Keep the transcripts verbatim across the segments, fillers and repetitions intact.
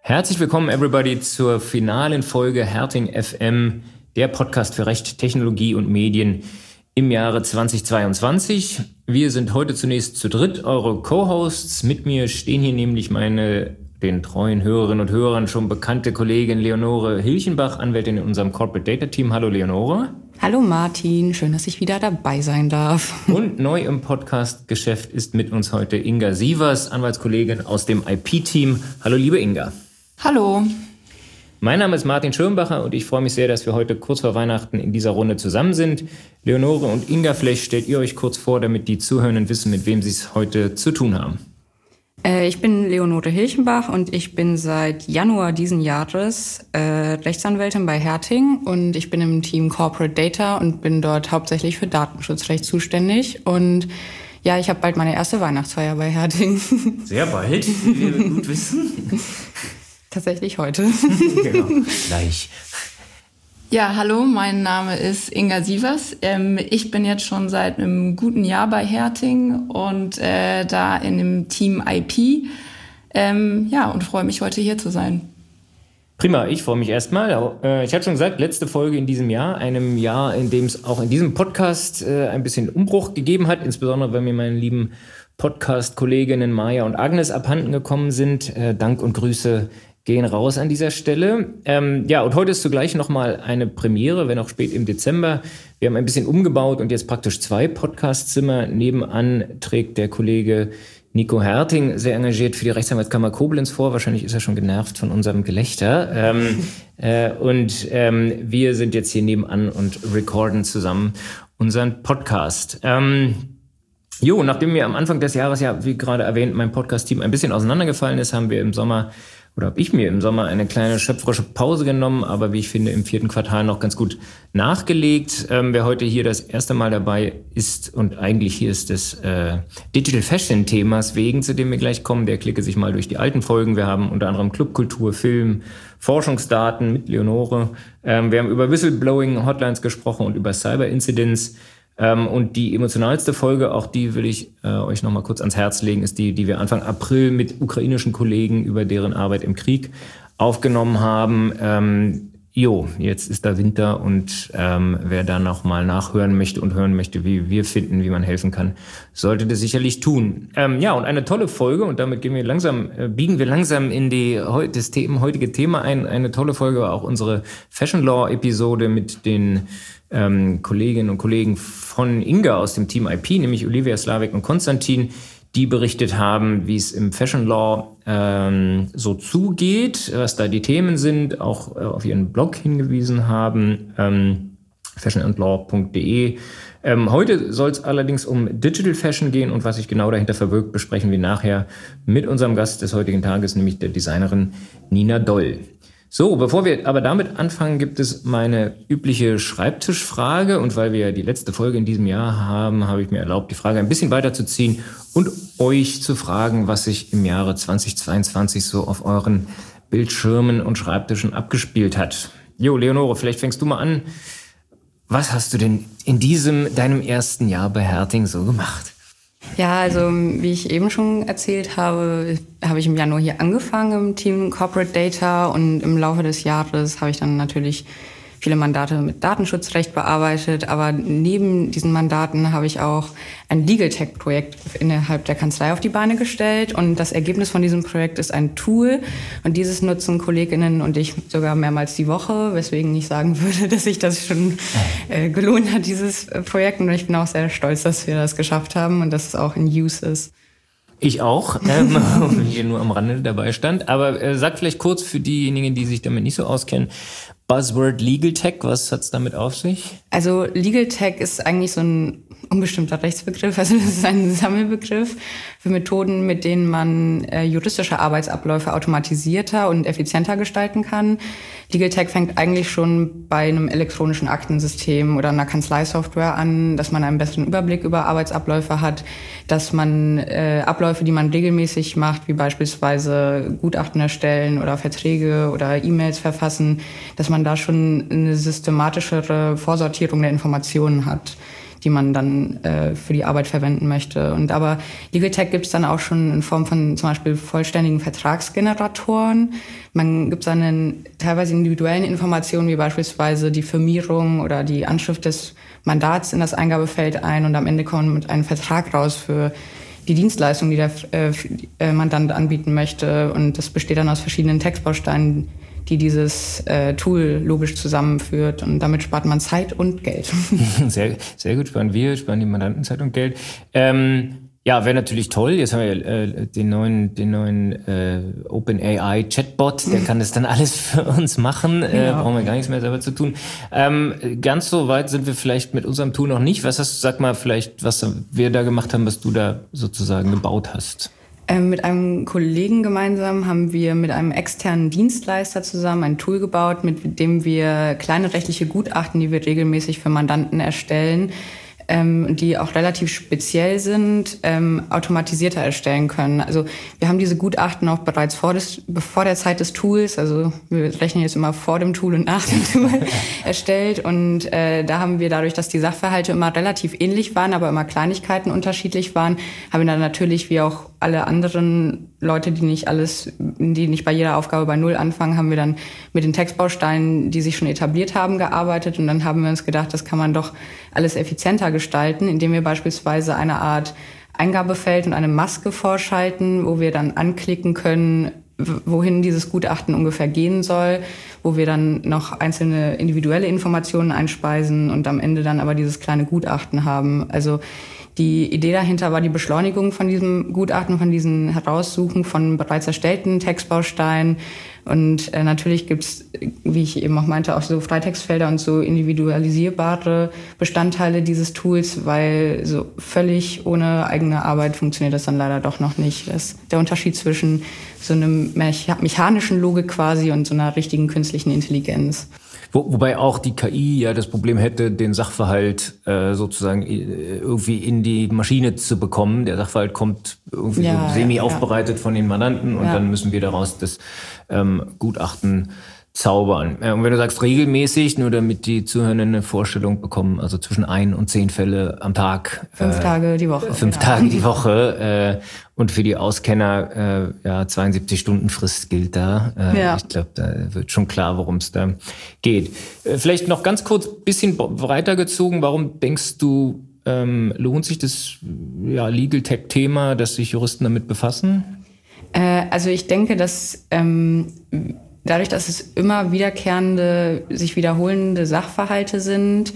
Herzlich willkommen, everybody, zur finalen Folge Herting F M, der Podcast für Recht, Technologie und Medien im Jahre zweitausendzweiundzwanzig. Wir sind heute zunächst zu dritt, eure Co-Hosts. Mit mir stehen hier nämlich meine, den treuen Hörerinnen und Hörern schon bekannte Kollegin Leonore Hilchenbach, Anwältin in unserem Corporate Data Team. Hallo Leonore. Hallo Martin, schön, dass ich wieder dabei sein darf. Und neu im Podcast-Geschäft ist mit uns heute Inga Sievers, Anwaltskollegin aus dem I P-Team. Hallo liebe Inga. Hallo. Mein Name ist Martin Schirmbacher und ich freue mich sehr, dass wir heute kurz vor Weihnachten in dieser Runde zusammen sind. Leonore und Inga, vielleicht stellt ihr euch kurz vor, damit die Zuhörenden wissen, mit wem sie es heute zu tun haben. Äh, ich bin Leonore Hilchenbach und ich bin seit Januar diesen Jahres äh, Rechtsanwältin bei Herting und ich bin im Team Corporate Data und bin dort hauptsächlich für Datenschutzrecht zuständig. Und ja, ich habe bald meine erste Weihnachtsfeier bei Herting. Sehr bald, wie wir gut wissen. Tatsächlich heute. Genau, gleich. Ja, hallo, mein Name ist Inga Sievers. Ähm, ich bin jetzt schon seit einem guten Jahr bei Herting und äh, da in dem Team I P. Ähm, ja, und freue mich, heute hier zu sein. Prima, ich freue mich erstmal. Ich hatte schon gesagt, letzte Folge in diesem Jahr, einem Jahr, in dem es auch in diesem Podcast äh, ein bisschen Umbruch gegeben hat, insbesondere weil mir meine lieben Podcast-Kolleginnen Maja und Agnes abhanden gekommen sind. Äh, Dank und Grüße gehen raus an dieser Stelle. Ähm, ja, und heute ist zugleich nochmal eine Premiere, wenn auch spät im Dezember. Wir haben ein bisschen umgebaut und jetzt praktisch zwei Podcastzimmer. Nebenan trägt der Kollege Nico Herting sehr engagiert für die Rechtsanwaltskammer Koblenz vor. Wahrscheinlich ist er schon genervt von unserem Gelächter. Ähm, äh, und ähm, wir sind jetzt hier nebenan und recorden zusammen unseren Podcast. Ähm, jo, nachdem mir am Anfang des Jahres, ja, wie gerade erwähnt, mein Podcast-Team ein bisschen auseinandergefallen ist, haben wir im Sommer Oder habe ich mir im Sommer eine kleine schöpferische Pause genommen, aber wie ich finde, im vierten Quartal noch ganz gut nachgelegt. Ähm, wer heute hier das erste Mal dabei ist und eigentlich hier ist des äh, Digital Fashion Themas wegen, zu dem wir gleich kommen, der klicke sich mal durch die alten Folgen. Wir haben unter anderem Clubkultur, Film, Forschungsdaten mit Leonore. Ähm, wir haben über Whistleblowing Hotlines gesprochen und über Cyber Incidents. Ähm, und die emotionalste Folge, auch die will ich äh, euch nochmal kurz ans Herz legen, ist die, die wir Anfang April mit ukrainischen Kollegen über deren Arbeit im Krieg aufgenommen haben. Ähm, jo, jetzt ist da Winter und ähm, wer da nochmal nachhören möchte und hören möchte, wie wir finden, wie man helfen kann, sollte das sicherlich tun. Ähm, ja, und eine tolle Folge und damit gehen wir langsam, äh, biegen wir langsam in die das Thema, heutige Thema ein. Eine tolle Folge war auch unsere Fashion Law Episode mit den Ähm, Kolleginnen und Kollegen von Inga aus dem Team I P, nämlich Olivia Slavik und Konstantin, die berichtet haben, wie es im Fashion Law ähm, so zugeht, was da die Themen sind, auch äh, auf ihren Blog hingewiesen haben, ähm, fashion and law punkt de. Ähm, heute soll es allerdings um Digital Fashion gehen und was sich genau dahinter verbirgt, besprechen wir nachher mit unserem Gast des heutigen Tages, nämlich der Designerin Nina Doll. So, bevor wir aber damit anfangen, gibt es meine übliche Schreibtischfrage. Und weil wir ja die letzte Folge in diesem Jahr haben, habe ich mir erlaubt, die Frage ein bisschen weiterzuziehen und euch zu fragen, was sich im Jahre zweitausendzweiundzwanzig so auf euren Bildschirmen und Schreibtischen abgespielt hat. Jo, Leonore, vielleicht fängst du mal an. Was hast du denn in diesem, deinem ersten Jahr bei Herting so gemacht? Ja, also wie ich eben schon erzählt habe, habe ich im Januar hier angefangen im Team Corporate Data und im Laufe des Jahres habe ich dann natürlich viele Mandate mit Datenschutzrecht bearbeitet, aber neben diesen Mandaten habe ich auch ein Legal Tech-Projekt innerhalb der Kanzlei auf die Beine gestellt und das Ergebnis von diesem Projekt ist ein Tool und dieses nutzen Kolleginnen und ich sogar mehrmals die Woche, weswegen ich sagen würde, dass sich das schon äh, gelohnt hat, dieses Projekt, und ich bin auch sehr stolz, dass wir das geschafft haben und dass es auch in Use ist. Ich auch, ähm, hier nur am Rande dabei stand, aber äh, sag vielleicht kurz für diejenigen, die sich damit nicht so auskennen, Buzzword Legal Tech, was hat's damit auf sich? Also Legal Tech ist eigentlich so ein unbestimmter Rechtsbegriff, also das ist ein Sammelbegriff für Methoden, mit denen man äh, juristische Arbeitsabläufe automatisierter und effizienter gestalten kann. Legal Tech fängt eigentlich schon bei einem elektronischen Aktensystem oder einer Kanzleisoftware an, dass man einen besseren Überblick über Arbeitsabläufe hat, dass man äh, Abläufe, die man regelmäßig macht, wie beispielsweise Gutachten erstellen oder Verträge oder E-Mails verfassen, dass man da schon eine systematischere Vorsortierung der Informationen hat. die man dann äh, für die Arbeit verwenden möchte. Und aber Legal Tech gibt es dann auch schon in Form von zum Beispiel vollständigen Vertragsgeneratoren. Man gibt dann teilweise individuellen Informationen, wie beispielsweise die Firmierung oder die Anschrift des Mandats in das Eingabefeld ein und am Ende kommt man mit einem Vertrag raus für die Dienstleistung, die der äh, Mandant anbieten möchte. Und das besteht dann aus verschiedenen Textbausteinen, die dieses äh, Tool logisch zusammenführt. Und damit spart man Zeit und Geld. Sehr, sehr gut, sparen wir, sparen die Mandanten Zeit und Geld. Ähm, ja, wäre natürlich toll. Jetzt haben wir äh, den neuen, den neuen äh, OpenAI Chatbot, der kann das dann alles für uns machen. Äh, ja. Brauchen wir gar nichts mehr selber zu tun. Ähm, ganz so weit sind wir vielleicht mit unserem Tool noch nicht. Was hast du, sag mal vielleicht, was wir da gemacht haben, was du da sozusagen gebaut hast? Ähm, mit einem Kollegen gemeinsam haben wir mit einem externen Dienstleister zusammen ein Tool gebaut, mit dem wir kleine rechtliche Gutachten, die wir regelmäßig für Mandanten erstellen, ähm, die auch relativ speziell sind, ähm, automatisierter erstellen können. Also wir haben diese Gutachten auch bereits vor, des, vor der Zeit des Tools, also wir rechnen jetzt immer vor dem Tool und nach dem Tool, erstellt. Und äh, da haben wir dadurch, dass die Sachverhalte immer relativ ähnlich waren, aber immer Kleinigkeiten unterschiedlich waren, haben wir dann natürlich wie auch alle anderen Leute, die nicht alles, die nicht bei jeder Aufgabe bei Null anfangen, haben wir dann mit den Textbausteinen, die sich schon etabliert haben, gearbeitet. Und dann haben wir uns gedacht, das kann man doch alles effizienter gestalten, indem wir beispielsweise eine Art Eingabefeld und eine Maske vorschalten, wo wir dann anklicken können, wohin dieses Gutachten ungefähr gehen soll, wo wir dann noch einzelne individuelle Informationen einspeisen und am Ende dann aber dieses kleine Gutachten haben. Also die Idee dahinter war die Beschleunigung von diesem Gutachten, von diesen Heraussuchen von bereits erstellten Textbausteinen. Und äh, natürlich gibt's, wie ich eben auch meinte, auch so Freitextfelder und so individualisierbare Bestandteile dieses Tools, weil so völlig ohne eigene Arbeit funktioniert das dann leider doch noch nicht. Das ist der Unterschied zwischen so einem mecha- mechanischen Logik quasi und so einer richtigen künstlichen Intelligenz. Wo, wobei auch die K I ja das Problem hätte, den Sachverhalt äh, sozusagen irgendwie in die Maschine zu bekommen. Der Sachverhalt kommt irgendwie ja, so semi ja, aufbereitet ja. von den Mandanten und ja. dann müssen wir daraus das ähm, Gutachten zaubern. Und wenn du sagst regelmäßig, nur damit die Zuhörenden eine Vorstellung bekommen, also zwischen ein und zehn Fälle am Tag. Fünf äh, Tage die Woche. Fünf ja. Tage die Woche. Äh, und für die Auskenner, äh, ja, zweiundsiebzig Stunden Frist gilt da. Äh, ja. Ich glaube, da wird schon klar, worum es da geht. Äh, vielleicht noch ganz kurz, bisschen breiter gezogen. Warum denkst du, ähm, lohnt sich das ja, Legal Tech-Thema, dass sich Juristen damit befassen? Äh, also ich denke, dass ähm, dadurch, dass es immer wiederkehrende, sich wiederholende Sachverhalte sind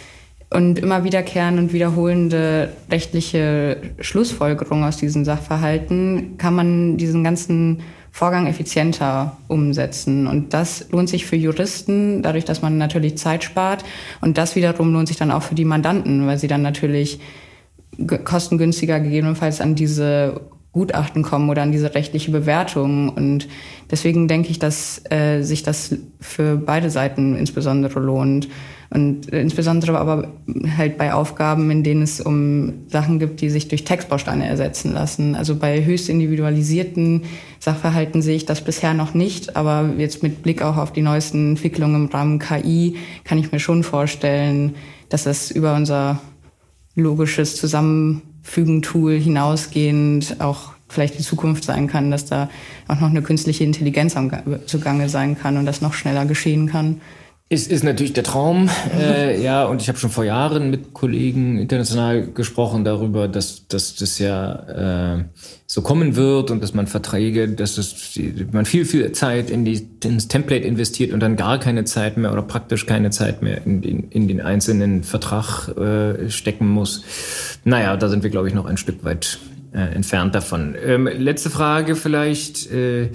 und immer wiederkehrende und wiederholende rechtliche Schlussfolgerungen aus diesen Sachverhalten, kann man diesen ganzen Vorgang effizienter umsetzen. Und das lohnt sich für Juristen, dadurch, dass man natürlich Zeit spart. Und das wiederum lohnt sich dann auch für die Mandanten, weil sie dann natürlich kostengünstiger gegebenenfalls an diese Gutachten kommen oder an diese rechtliche Bewertung. Und deswegen denke ich, dass äh, sich das für beide Seiten insbesondere lohnt. Und äh, insbesondere aber halt bei Aufgaben, in denen es um Sachen gibt, die sich durch Textbausteine ersetzen lassen. Also bei höchst individualisierten Sachverhalten sehe ich das bisher noch nicht. Aber jetzt mit Blick auch auf die neuesten Entwicklungen im Rahmen K I kann ich mir schon vorstellen, dass das über unser logisches Zusammenfügen-Tool hinausgehend auch vielleicht die Zukunft sein kann, dass da auch noch eine künstliche Intelligenz am, zugange sein kann und das noch schneller geschehen kann. Es ist natürlich der Traum, äh, ja, und ich habe schon vor Jahren mit Kollegen international gesprochen darüber, dass, dass das ja äh, so kommen wird und dass man Verträge, dass es, man viel, viel Zeit in die, ins Template investiert und dann gar keine Zeit mehr oder praktisch keine Zeit mehr in den, in den einzelnen Vertrag äh, stecken muss. Naja, da sind wir, glaube ich, noch ein Stück weit äh, entfernt davon. Ähm, letzte Frage vielleicht. Äh,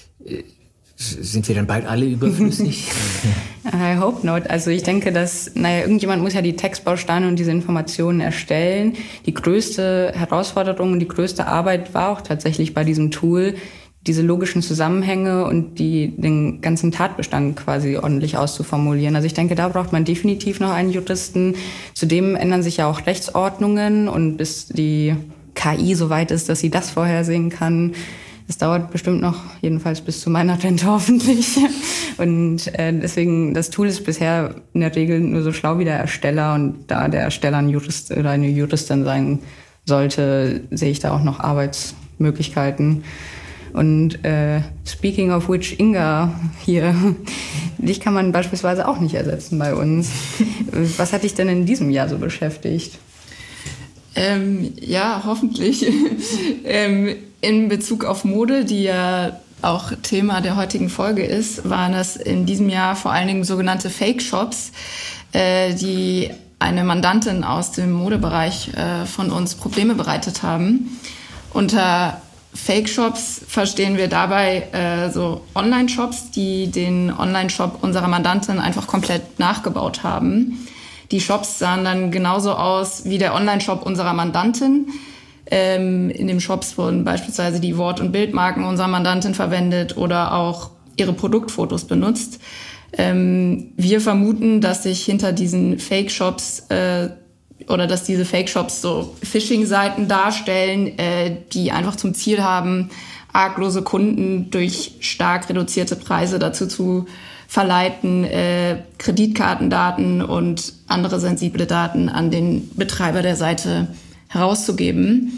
Sind wir dann bald alle überflüssig? I hope not. Also ich denke, dass, naja, irgendjemand muss ja die Textbausteine und diese Informationen erstellen. Die größte Herausforderung und die größte Arbeit war auch tatsächlich bei diesem Tool, diese logischen Zusammenhänge und die, den ganzen Tatbestand quasi ordentlich auszuformulieren. Also ich denke, da braucht man definitiv noch einen Juristen. Zudem ändern sich ja auch Rechtsordnungen und bis die K I so weit ist, dass sie das vorhersehen kann, Es dauert bestimmt noch, jedenfalls bis zu meiner Rente hoffentlich. Und äh, deswegen, das Tool ist bisher in der Regel nur so schlau wie der Ersteller. Und da der Ersteller ein Jurist oder eine Juristin sein sollte, sehe ich da auch noch Arbeitsmöglichkeiten. Und äh, speaking of which, Inga hier, dich kann man beispielsweise auch nicht ersetzen bei uns. Was hat dich denn in diesem Jahr so beschäftigt? Ähm, ja, hoffentlich. ähm, in Bezug auf Mode, die ja auch Thema der heutigen Folge ist, waren es in diesem Jahr vor allen Dingen sogenannte Fake-Shops, äh, die eine Mandantin aus dem Modebereich äh, von uns Probleme bereitet haben. Unter Fake-Shops verstehen wir dabei äh, so Online-Shops, die den Online-Shop unserer Mandantin einfach komplett nachgebaut haben. Die Shops sahen dann genauso aus wie der Online-Shop unserer Mandantin. Ähm, in den Shops wurden beispielsweise die Wort- und Bildmarken unserer Mandantin verwendet oder auch ihre Produktfotos benutzt. Ähm, wir vermuten, dass sich hinter diesen Fake-Shops äh, oder dass diese Fake-Shops so Phishing-Seiten darstellen, äh, die einfach zum Ziel haben, arglose Kunden durch stark reduzierte Preise dazu zu verleiten, äh, Kreditkartendaten und andere sensible Daten an den Betreiber der Seite herauszugeben.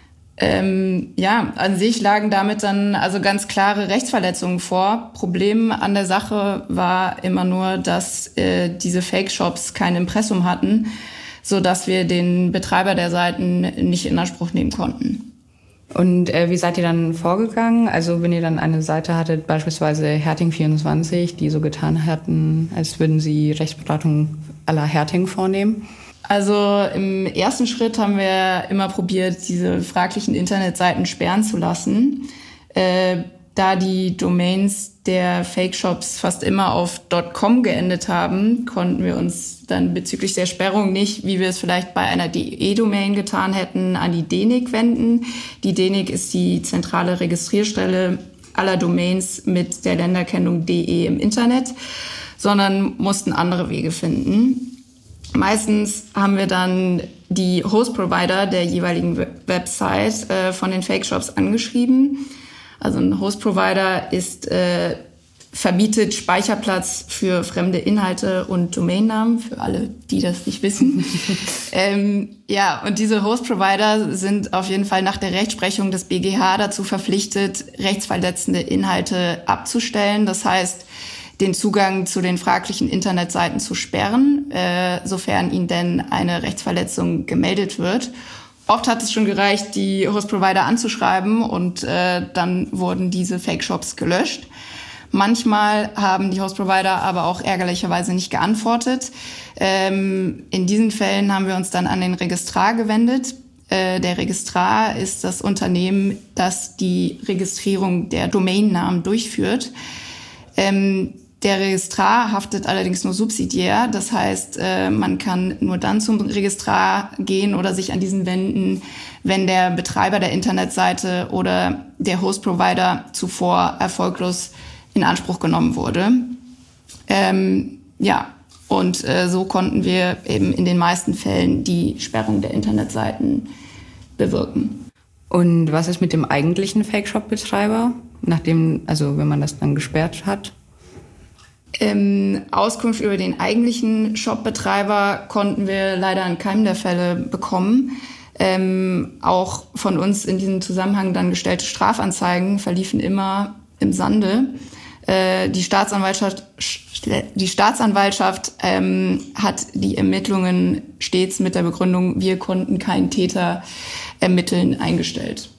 Ähm, ja, an sich lagen damit dann also ganz klare Rechtsverletzungen vor. Problem an der Sache war immer nur, dass äh, diese Fake-Shops kein Impressum hatten, sodass wir den Betreiber der Seiten nicht in Anspruch nehmen konnten. Und äh, wie seid ihr dann vorgegangen? Also wenn ihr dann eine Seite hattet, beispielsweise Herting vierundzwanzig, die so getan hatten, als würden sie Rechtsberatung à la Herting vornehmen? Also im ersten Schritt haben wir immer probiert, diese fraglichen Internetseiten sperren zu lassen. Äh, da die Domains der Fake-Shops fast immer auf .com geendet haben, konnten wir uns dann bezüglich der Sperrung nicht, wie wir es vielleicht bei einer .de-Domain getan hätten, an die D N I C wenden. Die D N I C ist die zentrale Registrierstelle aller Domains mit der Länderkennung .de im Internet, sondern mussten andere Wege finden. Meistens haben wir dann die Host-Provider der jeweiligen Website äh, von den Fake-Shops angeschrieben. Also ein Host-Provider ist, äh, verbietet Speicherplatz für fremde Inhalte und Domainnamen, für alle, die das nicht wissen. ähm, ja, und diese Host-Provider sind auf jeden Fall nach der Rechtsprechung des B G H dazu verpflichtet, rechtsverletzende Inhalte abzustellen. Das heißt, den Zugang zu den fraglichen Internetseiten zu sperren, äh, sofern ihnen denn eine Rechtsverletzung gemeldet wird. Oft hat es schon gereicht, die Host-Provider anzuschreiben und äh, dann wurden diese Fake-Shops gelöscht. Manchmal haben die Host-Provider aber auch ärgerlicherweise nicht geantwortet. Ähm, in diesen Fällen haben wir uns dann an den Registrar gewendet. Äh, der Registrar ist das Unternehmen, das die Registrierung der Domainnamen durchführt. Ähm, Der Registrar haftet allerdings nur subsidiär. Das heißt, man kann nur dann zum Registrar gehen oder sich an diesen wenden, wenn der Betreiber der Internetseite oder der Host-Provider zuvor erfolglos in Anspruch genommen wurde. Ähm, ja, und äh, so konnten wir eben in den meisten Fällen die Sperrung der Internetseiten bewirken. Und was ist mit dem eigentlichen Fake-Shop-Betreiber, nachdem, also wenn man das dann gesperrt hat? Ähm, Auskunft über den eigentlichen Shop-Betreiber konnten wir leider in keinem der Fälle bekommen. Ähm, auch von uns in diesem Zusammenhang dann gestellte Strafanzeigen verliefen immer im Sande. Äh, die Staatsanwaltschaft, die Staatsanwaltschaft ähm, hat die Ermittlungen stets mit der Begründung, wir konnten keinen Täter ermitteln, eingestellt.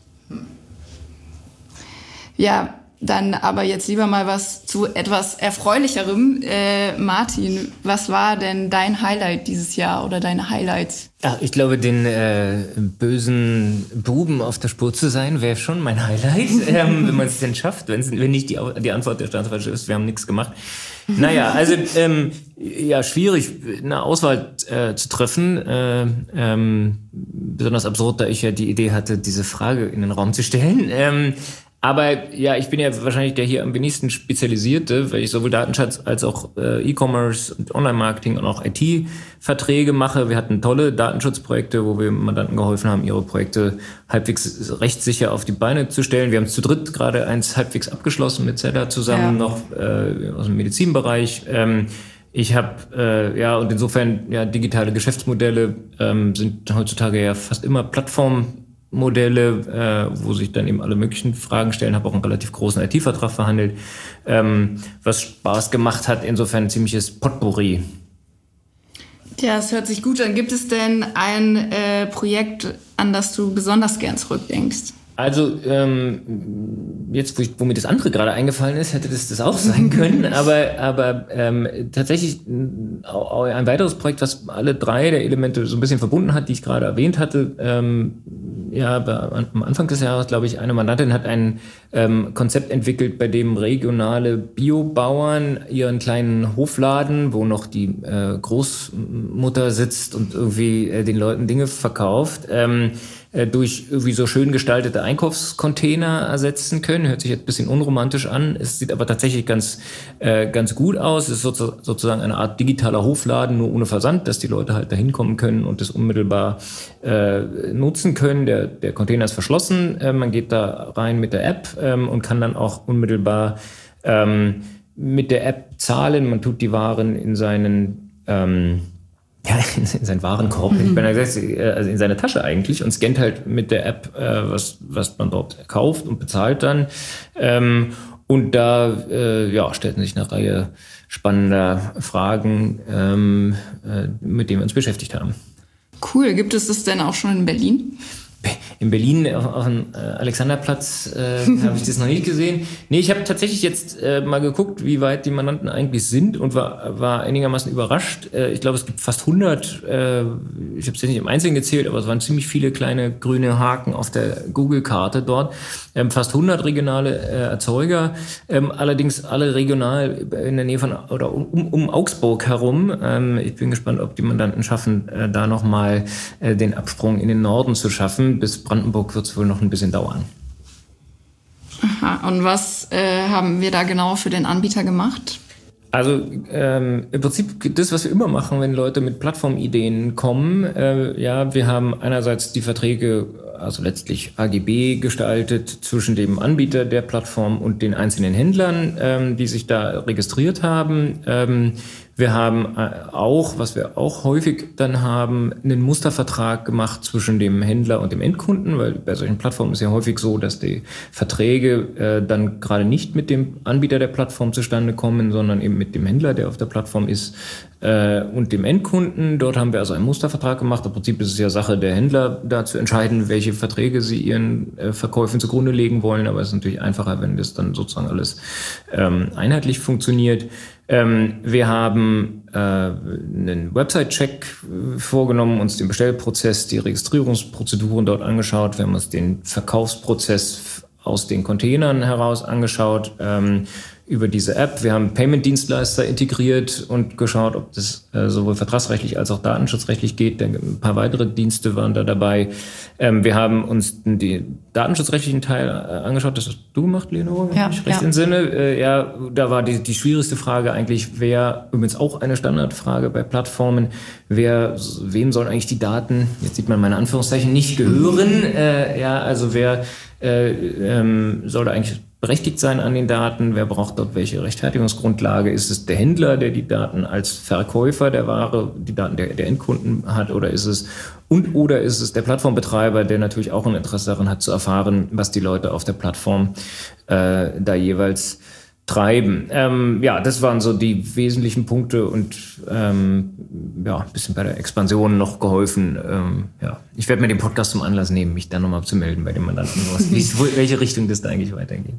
Ja, dann aber jetzt lieber mal was zu etwas Erfreulicherem. Äh, Martin, was war denn dein Highlight dieses Jahr oder deine Highlights? Ach, ich glaube, den äh, bösen Buben auf der Spur zu sein, wäre schon mein Highlight, ähm, wenn man es denn schafft. Wenn's, wenn nicht die, die Antwort der Staatsanwaltschaft ist, wir haben nichts gemacht. Naja, also ähm, ja, schwierig, eine Auswahl äh, zu treffen. Äh, ähm, besonders absurd, da ich ja die Idee hatte, diese Frage in den Raum zu stellen. Ähm, Aber ja, ich bin ja wahrscheinlich der hier am wenigsten Spezialisierte, weil ich sowohl Datenschutz als auch äh, E-Commerce und Online-Marketing und auch I T-Verträge mache. Wir hatten tolle Datenschutzprojekte, wo wir Mandanten geholfen haben, ihre Projekte halbwegs rechtssicher auf die Beine zu stellen. Wir haben zu dritt gerade eins halbwegs abgeschlossen mit Zedda zusammen, ja. noch äh, aus dem Medizinbereich. Ähm, ich habe, äh, ja, und insofern, ja, digitale Geschäftsmodelle ähm, sind heutzutage ja fast immer Plattformen, Modelle, äh, wo sich dann eben alle möglichen Fragen stellen, habe auch einen relativ großen I T-Vertrag verhandelt, ähm, was Spaß gemacht hat, insofern ein ziemliches Potpourri. Ja, es hört sich gut an. Gibt es denn ein äh, Projekt, an das du besonders gern zurückdenkst? Also ähm, jetzt, wo, ich, wo mir das andere gerade eingefallen ist, hätte das das auch sein können. aber aber ähm, tatsächlich auch ein weiteres Projekt, was alle drei der Elemente so ein bisschen verbunden hat, die ich gerade erwähnt hatte. Ähm, ja, am Anfang des Jahres, glaube ich, eine Mandantin hat ein ähm, Konzept entwickelt, bei dem regionale Biobauern ihren kleinen Hofladen, wo noch die äh, Großmutter sitzt und irgendwie äh, den Leuten Dinge verkauft, ähm, durch irgendwie so schön gestaltete Einkaufscontainer ersetzen können. Hört sich jetzt ein bisschen unromantisch an. Es sieht aber tatsächlich ganz äh, ganz gut aus. Es ist so, sozusagen eine Art digitaler Hofladen, nur ohne Versand, dass die Leute halt da hinkommen können und das unmittelbar äh, nutzen können. Der, der Container ist verschlossen. Äh, man geht da rein mit der App ähm, und kann dann auch unmittelbar ähm, mit der App zahlen. Man tut die Waren in seinen ähm, Ja, in, in seinen Warenkorb, mhm. ich bin also in seine Tasche eigentlich und scannt halt mit der App, äh, was, was man dort kauft und bezahlt dann. Ähm, und da äh, ja, stellten sich eine Reihe spannender Fragen, ähm, äh, mit denen wir uns beschäftigt haben. Cool. Gibt es das denn auch schon in Berlin? In Berlin auf, auf dem äh, Alexanderplatz äh, habe ich das noch nicht gesehen. Nee, ich habe tatsächlich jetzt äh, mal geguckt, wie weit die Mandanten eigentlich sind und war, war einigermaßen überrascht. Äh, ich glaube, es gibt fast hundert, äh, ich habe es jetzt nicht im Einzelnen gezählt, aber es waren ziemlich viele kleine grüne Haken auf der Google-Karte dort. Ähm, fast hundert regionale äh, Erzeuger, ähm, allerdings alle regional in der Nähe von oder um, um Augsburg herum. Ähm, ich bin gespannt, ob die Mandanten schaffen, äh, da nochmal äh, den Absprung in den Norden zu schaffen. Bis Brandenburg wird es wohl noch ein bisschen dauern. Aha, und was äh, haben wir da genau für den Anbieter gemacht? Also ähm, im Prinzip das, was wir immer machen, wenn Leute mit Plattformideen kommen. Äh, ja, wir haben einerseits die Verträge, also letztlich A G B gestaltet zwischen dem Anbieter der Plattform und den einzelnen Händlern, ähm, die sich da registriert haben. Ähm, wir haben auch, was wir auch häufig dann haben, einen Mustervertrag gemacht zwischen dem Händler und dem Endkunden, weil bei solchen Plattformen ist ja häufig so, dass die Verträge äh, dann gerade nicht mit dem Anbieter der Plattform zustande kommen, sondern eben mit dem Händler, der auf der Plattform ist, äh, und dem Endkunden. Dort haben wir also einen Mustervertrag gemacht. Im Prinzip ist es ja Sache der Händler, da zu entscheiden, welche Verträge sie ihren äh, Verkäufen zugrunde legen wollen. Aber es ist natürlich einfacher, wenn das dann sozusagen alles ähm, einheitlich funktioniert. Ähm, wir haben äh, einen Website-Check vorgenommen, uns den Bestellprozess, die Registrierungsprozeduren dort angeschaut. Wir haben uns den Verkaufsprozess aus den Containern heraus angeschaut, ähm, über diese App. Wir haben Payment-Dienstleister integriert und geschaut, ob das äh, sowohl vertragsrechtlich als auch datenschutzrechtlich geht. Denn ein paar weitere Dienste waren da dabei. Ähm, wir haben uns den datenschutzrechtlichen Teil äh, angeschaut. Das hast du gemacht, Leonore, wenn ja, ich mich recht ja. entsinne. Äh, ja, da war die, die schwierigste Frage eigentlich, wer, übrigens auch eine Standardfrage bei Plattformen, wer, wem sollen eigentlich die Daten, jetzt sieht man meine Anführungszeichen, nicht gehören? Äh, ja, also wer äh, ähm, soll da eigentlich berechtigt sein an den Daten? Wer braucht dort welche Rechtfertigungsgrundlage? Ist es der Händler, der die Daten als Verkäufer der Ware, die Daten der, der Endkunden hat, oder ist es und oder ist es der Plattformbetreiber, der natürlich auch ein Interesse daran hat zu erfahren, was die Leute auf der Plattform äh, da jeweils treiben. Ähm, ja, das waren so die wesentlichen Punkte und ähm, ja, ein bisschen bei der Expansion noch geholfen. Ähm, ja, ich werde mir den Podcast zum Anlass nehmen, mich dann nochmal zu melden bei den Mandanten, wie, welche Richtung das da eigentlich weitergeht.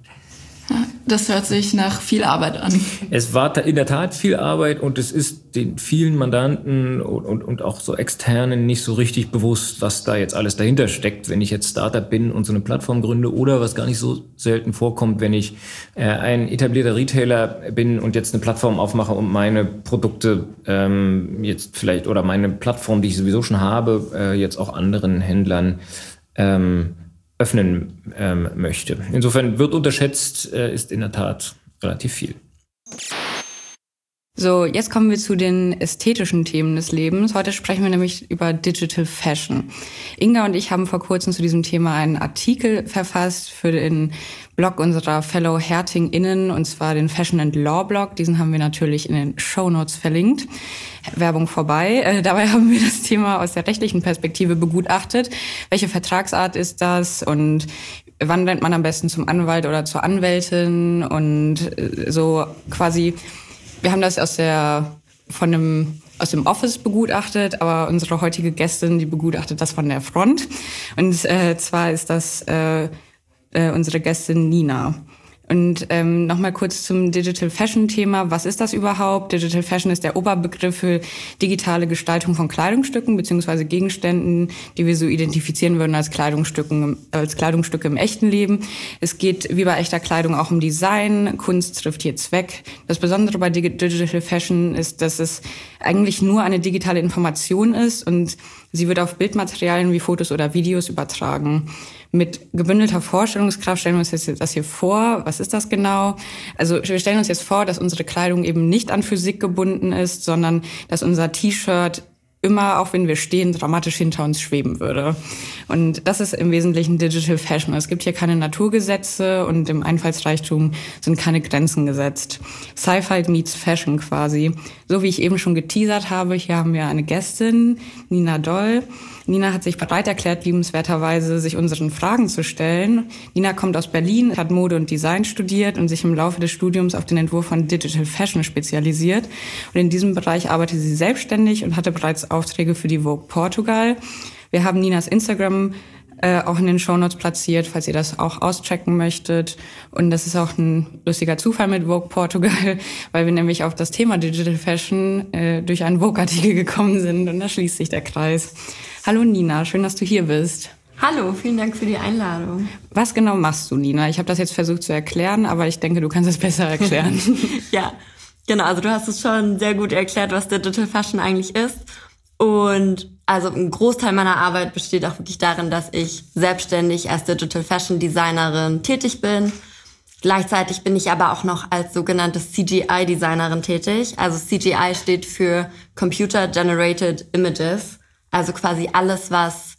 Das hört sich nach viel Arbeit an. Es war in der Tat viel Arbeit und es ist den vielen Mandanten und, und, und auch so Externen nicht so richtig bewusst, was da jetzt alles dahinter steckt, wenn ich jetzt Startup bin und so eine Plattform gründe, oder was gar nicht so selten vorkommt, wenn ich äh, ein etablierter Retailer bin und jetzt eine Plattform aufmache und meine Produkte ähm, jetzt vielleicht oder meine Plattform, die ich sowieso schon habe, äh, jetzt auch anderen Händlern ähm, öffnen ähm, möchte. Insofern wird unterschätzt, äh, ist in der Tat relativ viel. So, jetzt kommen wir zu den ästhetischen Themen des Lebens. Heute sprechen wir nämlich über Digital Fashion. Inga und ich haben vor kurzem zu diesem Thema einen Artikel verfasst für den Blog unserer Fellow HertingInnen, und zwar den Fashion and Law Blog. Diesen haben wir natürlich in den Shownotes verlinkt. Werbung vorbei. Äh, dabei haben wir das Thema aus der rechtlichen Perspektive begutachtet. Welche Vertragsart ist das und wann rennt man am besten zum Anwalt oder zur Anwältin und äh, so quasi. Wir haben das aus der von dem aus dem Office begutachtet, aber unsere heutige Gästin, die begutachtet das von der Front. Und äh, zwar ist das äh, äh, unsere Gästin Nina. Und ähm, nochmal kurz zum Digital Fashion Thema. Was ist das überhaupt? Digital Fashion ist der Oberbegriff für digitale Gestaltung von Kleidungsstücken bzw. Gegenständen, die wir so identifizieren würden als Kleidungsstücken, als Kleidungsstücke im echten Leben. Es geht wie bei echter Kleidung auch um Design. Kunst trifft hier Zweck. Das Besondere bei Digital Fashion ist, dass es eigentlich nur eine digitale Information ist und sie wird auf Bildmaterialien wie Fotos oder Videos übertragen. Mit gebündelter Vorstellungskraft stellen wir uns jetzt das hier vor. Was ist das genau? Also wir stellen uns jetzt vor, dass unsere Kleidung eben nicht an Physik gebunden ist, sondern dass unser T-Shirt immer, auch wenn wir stehen, dramatisch hinter uns schweben würde. Und das ist im Wesentlichen Digital Fashion. Es gibt hier keine Naturgesetze und im Einfallsreichtum sind keine Grenzen gesetzt. Sci-Fi meets Fashion quasi. So wie ich eben schon geteasert habe, hier haben wir eine Gästin, Nina Doll. Nina hat sich bereit erklärt, liebenswerterweise sich unseren Fragen zu stellen. Nina kommt aus Berlin, hat Mode und Design studiert und sich im Laufe des Studiums auf den Entwurf von Digital Fashion spezialisiert. Und in diesem Bereich arbeitet sie selbstständig und hatte bereits Aufträge für die Vogue Portugal. Wir haben Ninas Instagram äh, auch in den Shownotes platziert, falls ihr das auch auschecken möchtet. Und das ist auch ein lustiger Zufall mit Vogue Portugal, weil wir nämlich auf das Thema Digital Fashion äh, durch einen Vogue-Artikel gekommen sind. Und da schließt sich der Kreis. Hallo Nina, schön, dass du hier bist. Hallo, vielen Dank für die Einladung. Was genau machst du, Nina? Ich habe das jetzt versucht zu erklären, aber ich denke, du kannst es besser erklären. Ja, genau. Also du hast es schon sehr gut erklärt, was Digital Fashion eigentlich ist. Und also ein Großteil meiner Arbeit besteht auch wirklich darin, dass ich selbstständig als Digital Fashion Designerin tätig bin. Gleichzeitig bin ich aber auch noch als sogenannte C G I-Designerin tätig. Also C G I steht für Computer Generated Images. Also quasi alles, was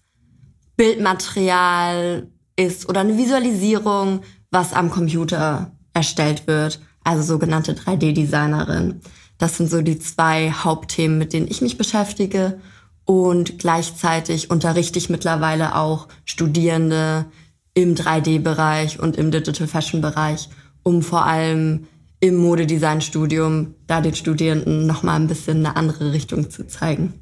Bildmaterial ist oder eine Visualisierung, was am Computer erstellt wird. Also sogenannte drei D-Designerin. Das sind so die zwei Hauptthemen, mit denen ich mich beschäftige. Und gleichzeitig unterrichte ich mittlerweile auch Studierende im drei D-Bereich und im Digital-Fashion-Bereich, um vor allem im Modedesign-Studium da den Studierenden nochmal ein bisschen eine andere Richtung zu zeigen.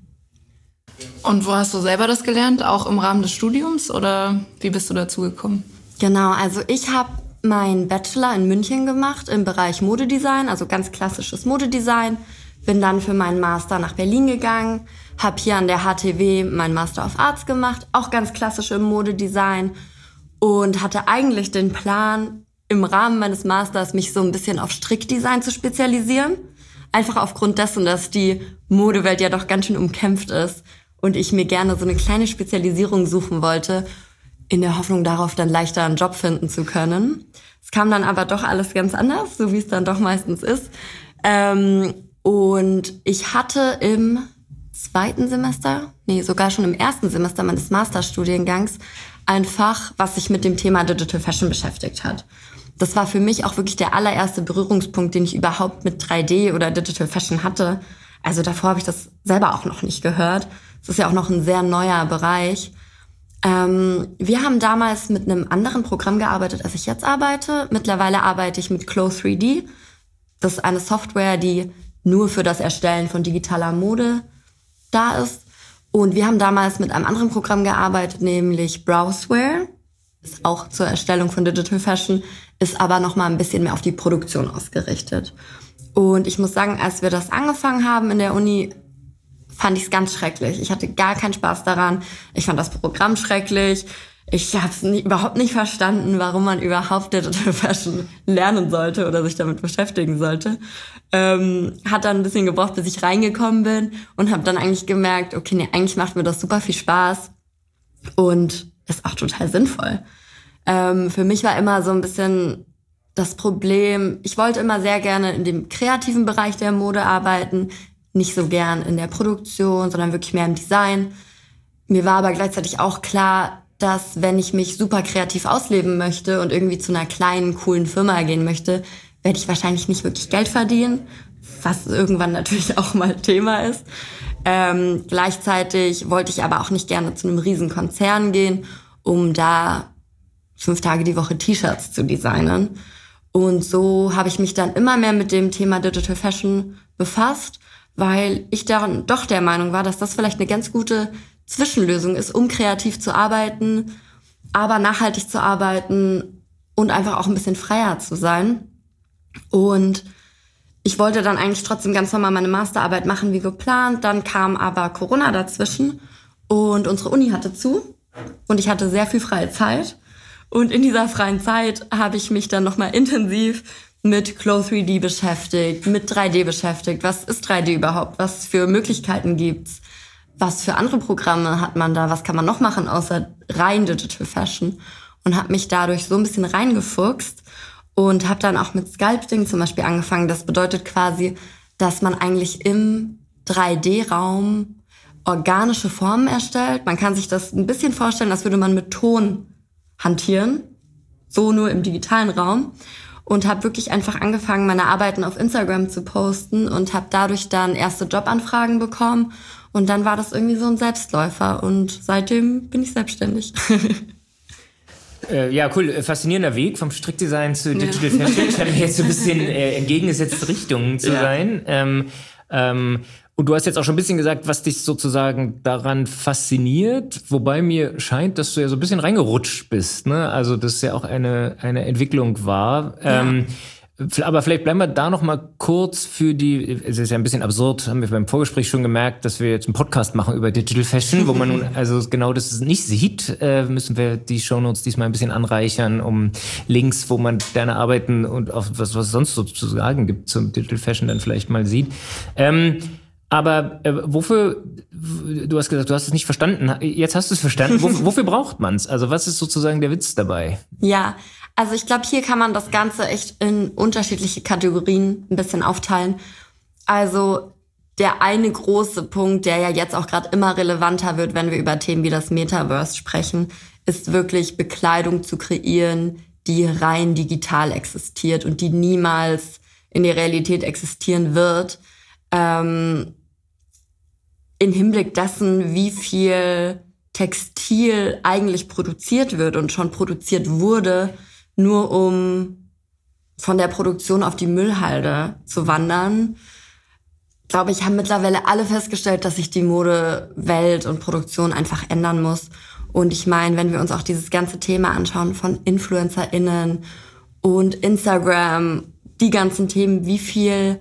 Und wo hast du selber das gelernt? Auch im Rahmen des Studiums oder wie bist du dazu gekommen? Genau, also ich habe meinen Bachelor in München gemacht im Bereich Modedesign, also ganz klassisches Modedesign. Bin dann für meinen Master nach Berlin gegangen, habe hier an der H T W meinen Master of Arts gemacht, auch ganz klassisch im Modedesign und hatte eigentlich den Plan, im Rahmen meines Masters mich so ein bisschen auf Strickdesign zu spezialisieren. Einfach aufgrund dessen, dass die Modewelt ja doch ganz schön umkämpft ist und ich mir gerne so eine kleine Spezialisierung suchen wollte, in der Hoffnung darauf, dann leichter einen Job finden zu können. Es kam dann aber doch alles ganz anders, so wie es dann doch meistens ist. Ähm, und ich hatte im zweiten Semester, nee, sogar schon im ersten Semester meines Masterstudiengangs ein Fach, was sich mit dem Thema Digital Fashion beschäftigt hat. Das war für mich auch wirklich der allererste Berührungspunkt, den ich überhaupt mit drei D oder Digital Fashion hatte. Also davor habe ich das selber auch noch nicht gehört. Es ist ja auch noch ein sehr neuer Bereich. Ähm, wir haben damals mit einem anderen Programm gearbeitet, als ich jetzt arbeite. Mittlerweile arbeite ich mit Clo drei D. Das ist eine Software, die nur für das Erstellen von digitaler Mode da ist. Und wir haben damals mit einem anderen Programm gearbeitet, nämlich Browseware. Ist auch zur Erstellung von Digital Fashion, ist aber noch mal ein bisschen mehr auf die Produktion ausgerichtet. Und ich muss sagen, als wir das angefangen haben in der Uni, fand ich es ganz schrecklich. Ich hatte gar keinen Spaß daran. Ich fand das Programm schrecklich. Ich habe es überhaupt nicht verstanden, warum man überhaupt Digital Fashion lernen sollte oder sich damit beschäftigen sollte. Ähm, hat dann ein bisschen gebraucht, bis ich reingekommen bin und habe dann eigentlich gemerkt, okay, nee, eigentlich macht mir das super viel Spaß und ist auch total sinnvoll. Ähm, für mich war immer so ein bisschen das Problem, ich wollte immer sehr gerne in dem kreativen Bereich der Mode arbeiten, nicht so gern in der Produktion, sondern wirklich mehr im Design. Mir war aber gleichzeitig auch klar, dass wenn ich mich super kreativ ausleben möchte und irgendwie zu einer kleinen, coolen Firma gehen möchte, werde ich wahrscheinlich nicht wirklich Geld verdienen, was irgendwann natürlich auch mal Thema ist. Ähm, gleichzeitig wollte ich aber auch nicht gerne zu einem riesen Konzern gehen, um da fünf Tage die Woche T-Shirts zu designen. Und so habe ich mich dann immer mehr mit dem Thema Digital Fashion befasst, weil ich dann doch der Meinung war, dass das vielleicht eine ganz gute Zwischenlösung ist, um kreativ zu arbeiten, aber nachhaltig zu arbeiten und einfach auch ein bisschen freier zu sein. Und ich wollte dann eigentlich trotzdem ganz normal meine Masterarbeit machen wie geplant. Dann kam aber Corona dazwischen und unsere Uni hatte zu und ich hatte sehr viel freie Zeit. Und in dieser freien Zeit habe ich mich dann nochmal intensiv mit Clo drei D beschäftigt, mit drei D beschäftigt. Was ist drei D überhaupt? Was für Möglichkeiten gibt's? Was für andere Programme hat man da? Was kann man noch machen außer rein Digital Fashion? Und habe mich dadurch so ein bisschen reingefuchst und habe dann auch mit Sculpting zum Beispiel angefangen. Das bedeutet quasi, dass man eigentlich im drei D-Raum organische Formen erstellt. Man kann sich das ein bisschen vorstellen, als würde man mit Ton hantieren, so nur im digitalen Raum. Und habe wirklich einfach angefangen, meine Arbeiten auf Instagram zu posten und habe dadurch dann erste Jobanfragen bekommen. Und dann war das irgendwie so ein Selbstläufer und seitdem bin ich selbstständig. Äh, ja, cool. Faszinierender Weg vom Strickdesign zu Digital ja. Fashion. Scheint mir jetzt so ein bisschen äh, entgegengesetzte Richtungen zu ja. sein. Ähm, ähm, und du hast jetzt auch schon ein bisschen gesagt, was dich sozusagen daran fasziniert. Wobei mir scheint, dass du ja so ein bisschen reingerutscht bist. Ne? Also das ja auch eine, eine Entwicklung war. Ja. Ähm, Aber vielleicht bleiben wir da noch mal kurz für die, es ist ja ein bisschen absurd, haben wir beim Vorgespräch schon gemerkt, dass wir jetzt einen Podcast machen über Digital Fashion, wo man nun also genau das nicht sieht, äh, müssen wir die Shownotes diesmal ein bisschen anreichern, um Links, wo man deine Arbeiten und auch was, was sonst so zu sagen gibt zum Digital Fashion dann vielleicht mal sieht. Ähm, aber äh, wofür, du hast gesagt, du hast es nicht verstanden, jetzt hast du es verstanden, wofür, wofür braucht man es? Also was ist sozusagen der Witz dabei? Ja, also ich glaube, hier kann man das Ganze echt in unterschiedliche Kategorien ein bisschen aufteilen. Also der eine große Punkt, der ja jetzt auch gerade immer relevanter wird, wenn wir über Themen wie das Metaverse sprechen, ist wirklich Bekleidung zu kreieren, die rein digital existiert und die niemals in der Realität existieren wird. Ähm, in Hinblick dessen, wie viel Textil eigentlich produziert wird und schon produziert wurde, nur um von der Produktion auf die Müllhalde zu wandern, glaube ich, haben mittlerweile alle festgestellt, dass sich die Modewelt und Produktion einfach ändern muss. Und ich meine, wenn wir uns auch dieses ganze Thema anschauen von InfluencerInnen und Instagram, die ganzen Themen, wie viel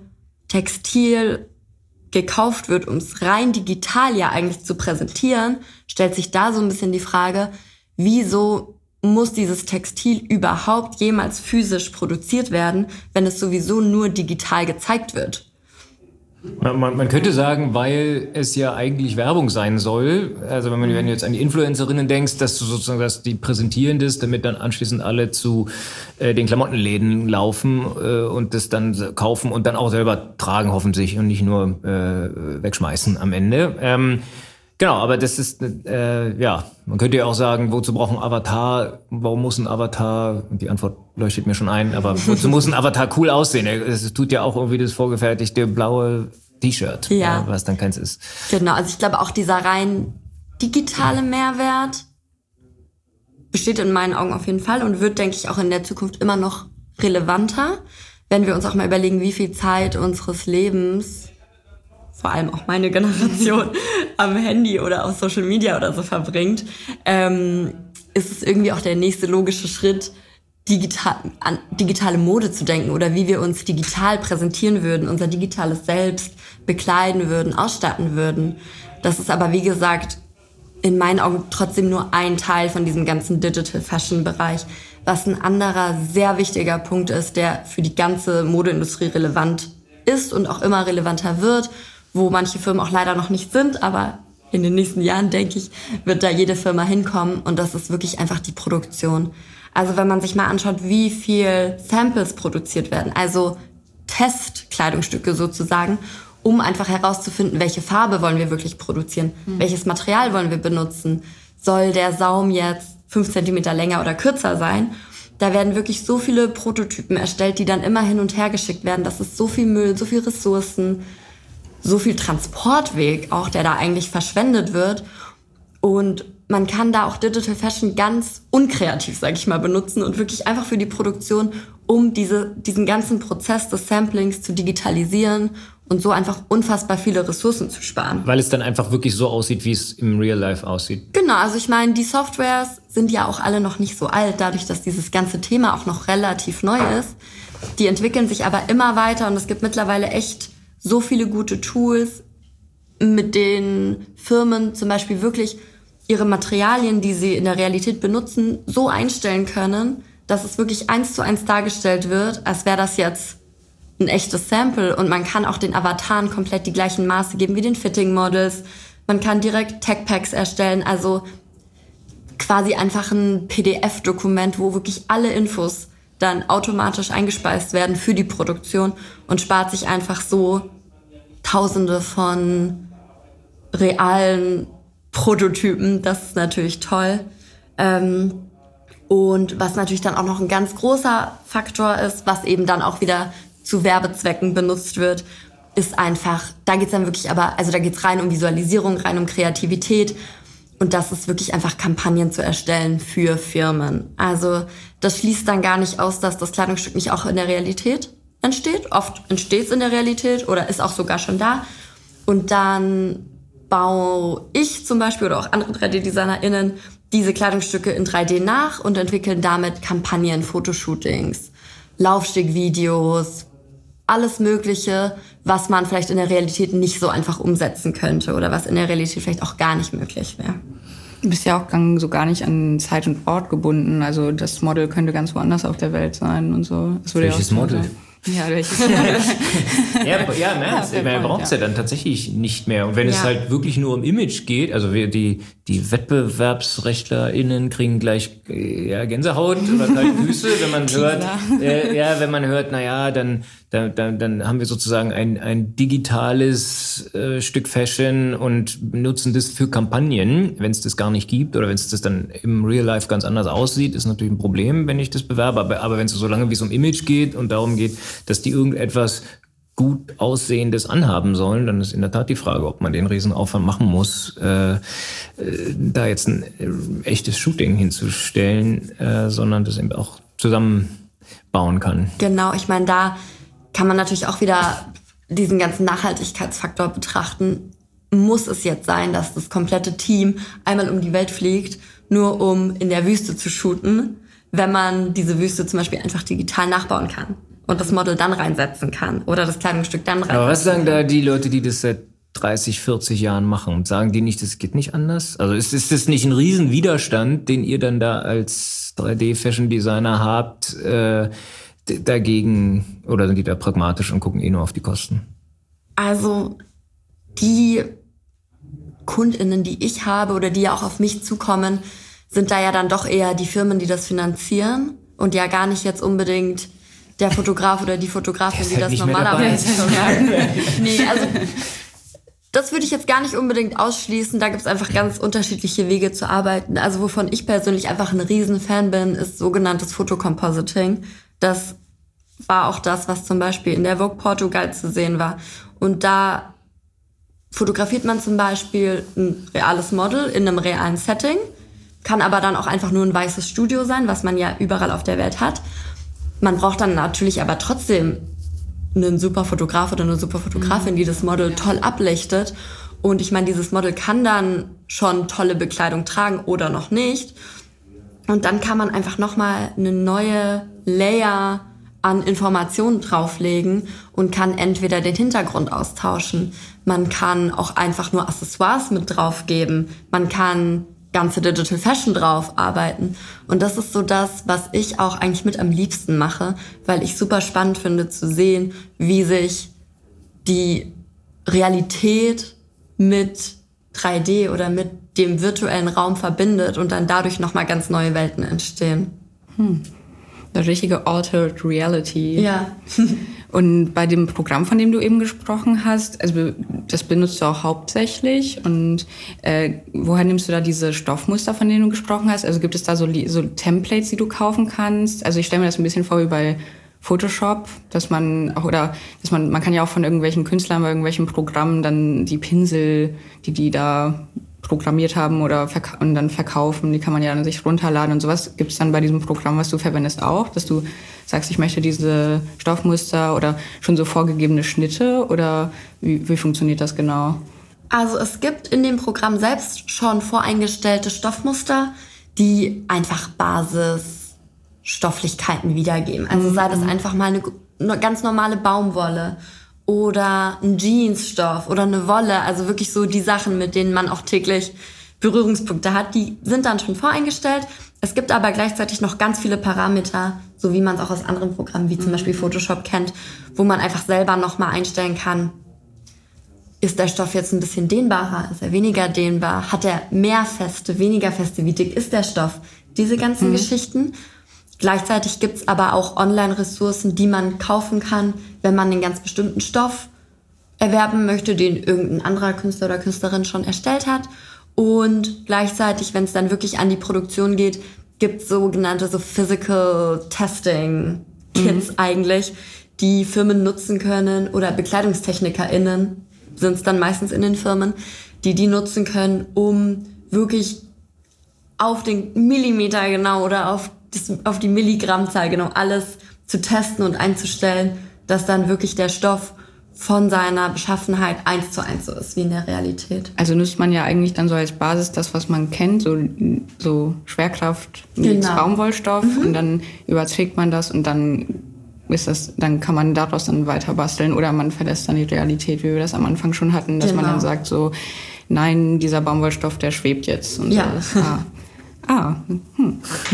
Textil gekauft wird, um es rein digital ja eigentlich zu präsentieren, stellt sich da so ein bisschen die Frage, wieso muss dieses Textil überhaupt jemals physisch produziert werden, wenn es sowieso nur digital gezeigt wird? Man, man, man könnte sagen, weil es ja eigentlich Werbung sein soll. Also wenn, man, wenn du jetzt an die Influencerinnen denkst, dass du sozusagen, dass die präsentierend ist, damit dann anschließend alle zu äh, den Klamottenläden laufen äh, und das dann kaufen und dann auch selber tragen hoffentlich und nicht nur äh, wegschmeißen am Ende. Ähm, Genau, aber das ist, äh, ja, man könnte ja auch sagen, wozu braucht ein Avatar, warum muss ein Avatar, die Antwort leuchtet mir schon ein, aber wozu muss ein Avatar cool aussehen? Es tut ja auch irgendwie das vorgefertigte blaue T-Shirt, ja. was dann keins ist. Genau, also ich glaube auch dieser rein digitale Mehrwert besteht in meinen Augen auf jeden Fall und wird, denke ich, auch in der Zukunft immer noch relevanter, wenn wir uns auch mal überlegen, wie viel Zeit unseres Lebens, vor allem auch meine Generation, am Handy oder auf Social Media oder so verbringt, ähm, ist es irgendwie auch der nächste logische Schritt, digital, an digitale Mode zu denken oder wie wir uns digital präsentieren würden, unser digitales Selbst bekleiden würden, ausstatten würden. Das ist aber, wie gesagt, in meinen Augen trotzdem nur ein Teil von diesem ganzen Digital Fashion Bereich. Was ein anderer sehr wichtiger Punkt ist, der für die ganze Modeindustrie relevant ist und auch immer relevanter wird, wo manche Firmen auch leider noch nicht sind, aber in den nächsten Jahren, denke ich, wird da jede Firma hinkommen und das ist wirklich einfach die Produktion. Also wenn man sich mal anschaut, wie viel Samples produziert werden, also Testkleidungsstücke sozusagen, um einfach herauszufinden, welche Farbe wollen wir wirklich produzieren, mhm. welches Material wollen wir benutzen, soll der Saum jetzt fünf Zentimeter länger oder kürzer sein. Da werden wirklich so viele Prototypen erstellt, die dann immer hin und her geschickt werden. Das ist so viel Müll, so viel Ressourcen, so viel Transportweg auch, der da eigentlich verschwendet wird. Und man kann da auch Digital Fashion ganz unkreativ, sag ich mal, benutzen und wirklich einfach für die Produktion, um diese, diesen ganzen Prozess des Samplings zu digitalisieren und so einfach unfassbar viele Ressourcen zu sparen. Weil es dann einfach wirklich so aussieht, wie es im Real Life aussieht. Genau, also ich meine, die Softwares sind ja auch alle noch nicht so alt, dadurch, dass dieses ganze Thema auch noch relativ neu ist. Die entwickeln sich aber immer weiter und es gibt mittlerweile echt so viele gute Tools, mit denen Firmen zum Beispiel wirklich ihre Materialien, die sie in der Realität benutzen, so einstellen können, dass es wirklich eins zu eins dargestellt wird, als wäre das jetzt ein echtes Sample. Und man kann auch den Avataren komplett die gleichen Maße geben wie den Fitting Models. Man kann direkt Tech Packs erstellen, also quasi einfach ein P D F-Dokument, wo wirklich alle Infos dann automatisch eingespeist werden für die Produktion und spart sich einfach so Tausende von realen Prototypen. Das ist natürlich toll. Ähm, und was natürlich dann auch noch ein ganz großer Faktor ist, was eben dann auch wieder zu Werbezwecken benutzt wird, ist einfach, da geht's dann wirklich aber, also da geht's rein um Visualisierung, rein um Kreativität. Und das ist wirklich einfach Kampagnen zu erstellen für Firmen. Also das schließt dann gar nicht aus, dass das Kleidungsstück nicht auch in der Realität entsteht. Oft entsteht es in der Realität oder ist auch sogar schon da. Und dann baue ich zum Beispiel oder auch andere drei D-DesignerInnen diese Kleidungsstücke in drei D nach und entwickeln damit Kampagnen, Fotoshootings, Laufstegvideos, alles Mögliche, was man vielleicht in der Realität nicht so einfach umsetzen könnte oder was in der Realität vielleicht auch gar nicht möglich wäre. Du bist ja auch so gar nicht an Zeit und Ort gebunden. Also das Model könnte ganz woanders auf der Welt sein und so. Das würde Welches ja auch Model? Sein. Ja, welches Model? ja, ja, im Ernst. Ja, man braucht es ja. ja dann tatsächlich nicht mehr. Und wenn ja. es halt wirklich nur um Image geht, also wir, die, die WettbewerbsrechtlerInnen kriegen gleich ja, Gänsehaut oder kalte Füße, wenn man hört, äh, ja, wenn man hört, na ja, dann, dann, dann, dann haben wir sozusagen ein, ein digitales äh, Stück Fashion und nutzen das für Kampagnen. Wenn es das gar nicht gibt oder wenn es das dann im Real Life ganz anders aussieht, ist natürlich ein Problem, wenn ich das bewerbe. Aber, aber wenn es so lange wie es um Image geht und darum geht, dass die irgendetwas gut Aussehendes anhaben sollen, dann ist in der Tat die Frage, ob man den Riesenaufwand machen muss, äh, äh, da jetzt ein äh, echtes Shooting hinzustellen, äh, sondern das eben auch zusammenbauen kann. Genau, ich meine, da kann man natürlich auch wieder diesen ganzen Nachhaltigkeitsfaktor betrachten. Muss es jetzt sein, dass das komplette Team einmal um die Welt fliegt, nur um in der Wüste zu shooten, wenn man diese Wüste zum Beispiel einfach digital nachbauen kann und das Model dann reinsetzen kann oder das Kleidungsstück dann reinsetzen kann. Aber was sagen da die Leute, die das seit dreißig, vierzig Jahren machen? Und sagen die nicht, das geht nicht anders? Also ist, ist das nicht ein Riesenwiderstand, den ihr dann da als drei D-Fashion-Designer habt, äh, dagegen, oder sind die da pragmatisch und gucken eh nur auf die Kosten? Also die KundInnen, die ich habe oder die ja auch auf mich zukommen, sind da ja dann doch eher die Firmen, die das finanzieren und ja gar nicht jetzt unbedingt der Fotograf oder die Fotografin, die halt das normalerweise schon machen. Nee, also das würde ich jetzt gar nicht unbedingt ausschließen. Da gibt es einfach ganz unterschiedliche Wege zu arbeiten. Also wovon ich persönlich einfach ein Riesenfan bin, ist sogenanntes Fotocompositing. Das war auch das, was zum Beispiel in der Vogue Portugal zu sehen war. Und da fotografiert man zum Beispiel ein reales Model in einem realen Setting, kann aber dann auch einfach nur ein weißes Studio sein, was man ja überall auf der Welt hat. Man braucht dann natürlich aber trotzdem einen super Fotograf oder eine super Fotografin, die das Model toll ablichtet. Und ich meine, dieses Model kann dann schon tolle Bekleidung tragen oder noch nicht. Und dann kann man einfach nochmal eine neue Layer an Informationen drauflegen und kann entweder den Hintergrund austauschen, man kann auch einfach nur Accessoires mit draufgeben, man kann ganze Digital Fashion drauf arbeiten. Und das ist so das, was ich auch eigentlich mit am liebsten mache, weil ich super spannend finde zu sehen, wie sich die Realität mit drei D oder mit dem virtuellen Raum verbindet und dann dadurch nochmal ganz neue Welten entstehen. Hm. Eine richtige Altered Reality. Ja. Und bei dem Programm, von dem du eben gesprochen hast, also das benutzt du auch hauptsächlich. Und äh, woher nimmst du da diese Stoffmuster, von denen du gesprochen hast? Also gibt es da so, so Templates, die du kaufen kannst? Also ich stelle mir das ein bisschen vor wie bei Photoshop, dass man auch, oder dass man, man kann ja auch von irgendwelchen Künstlern bei irgendwelchen Programmen dann die Pinsel, die die da programmiert haben oder verka- und dann verkaufen, die kann man ja dann sich runterladen und sowas. Gibt es dann bei diesem Programm, was du verwendest, auch, dass du sagst, ich möchte diese Stoffmuster oder schon so vorgegebene Schnitte, oder wie, wie funktioniert das genau? Also es gibt in dem Programm selbst schon voreingestellte Stoffmuster, die einfach Basisstofflichkeiten wiedergeben. Also sei das einfach mal eine, eine ganz normale Baumwolle oder ein Jeansstoff oder eine Wolle, also wirklich so die Sachen, mit denen man auch täglich Berührungspunkte hat, die sind dann schon voreingestellt. Es gibt aber gleichzeitig noch ganz viele Parameter, so wie man es auch aus anderen Programmen wie zum Beispiel Photoshop kennt, wo man einfach selber nochmal einstellen kann, ist der Stoff jetzt ein bisschen dehnbarer, ist er weniger dehnbar, hat er mehr Feste, weniger Feste, wie dick ist der Stoff, diese ganzen mhm. Geschichten. Gleichzeitig gibt's aber auch Online-Ressourcen, die man kaufen kann, wenn man einen ganz bestimmten Stoff erwerben möchte, den irgendein anderer Künstler oder Künstlerin schon erstellt hat. Und gleichzeitig, wenn es dann wirklich an die Produktion geht, gibt's sogenannte so Physical Testing Kits mhm. eigentlich, die Firmen nutzen können, oder BekleidungstechnikerInnen sind es dann meistens in den Firmen, die die nutzen können, um wirklich auf den Millimeter genau oder auf auf die Milligrammzahl genau alles zu testen und einzustellen, dass dann wirklich der Stoff von seiner Beschaffenheit eins zu eins so ist wie in der Realität. Also nutzt man ja eigentlich dann so als Basis das, was man kennt, so, so Schwerkraft mit genau. Baumwollstoff mhm. und dann überträgt man das und dann ist das, dann kann man daraus dann weiter basteln, oder man verlässt dann die Realität, wie wir das am Anfang schon hatten, dass genau. man dann sagt so, nein, dieser Baumwollstoff, der schwebt jetzt und ja. so. Ah. Ah, hm.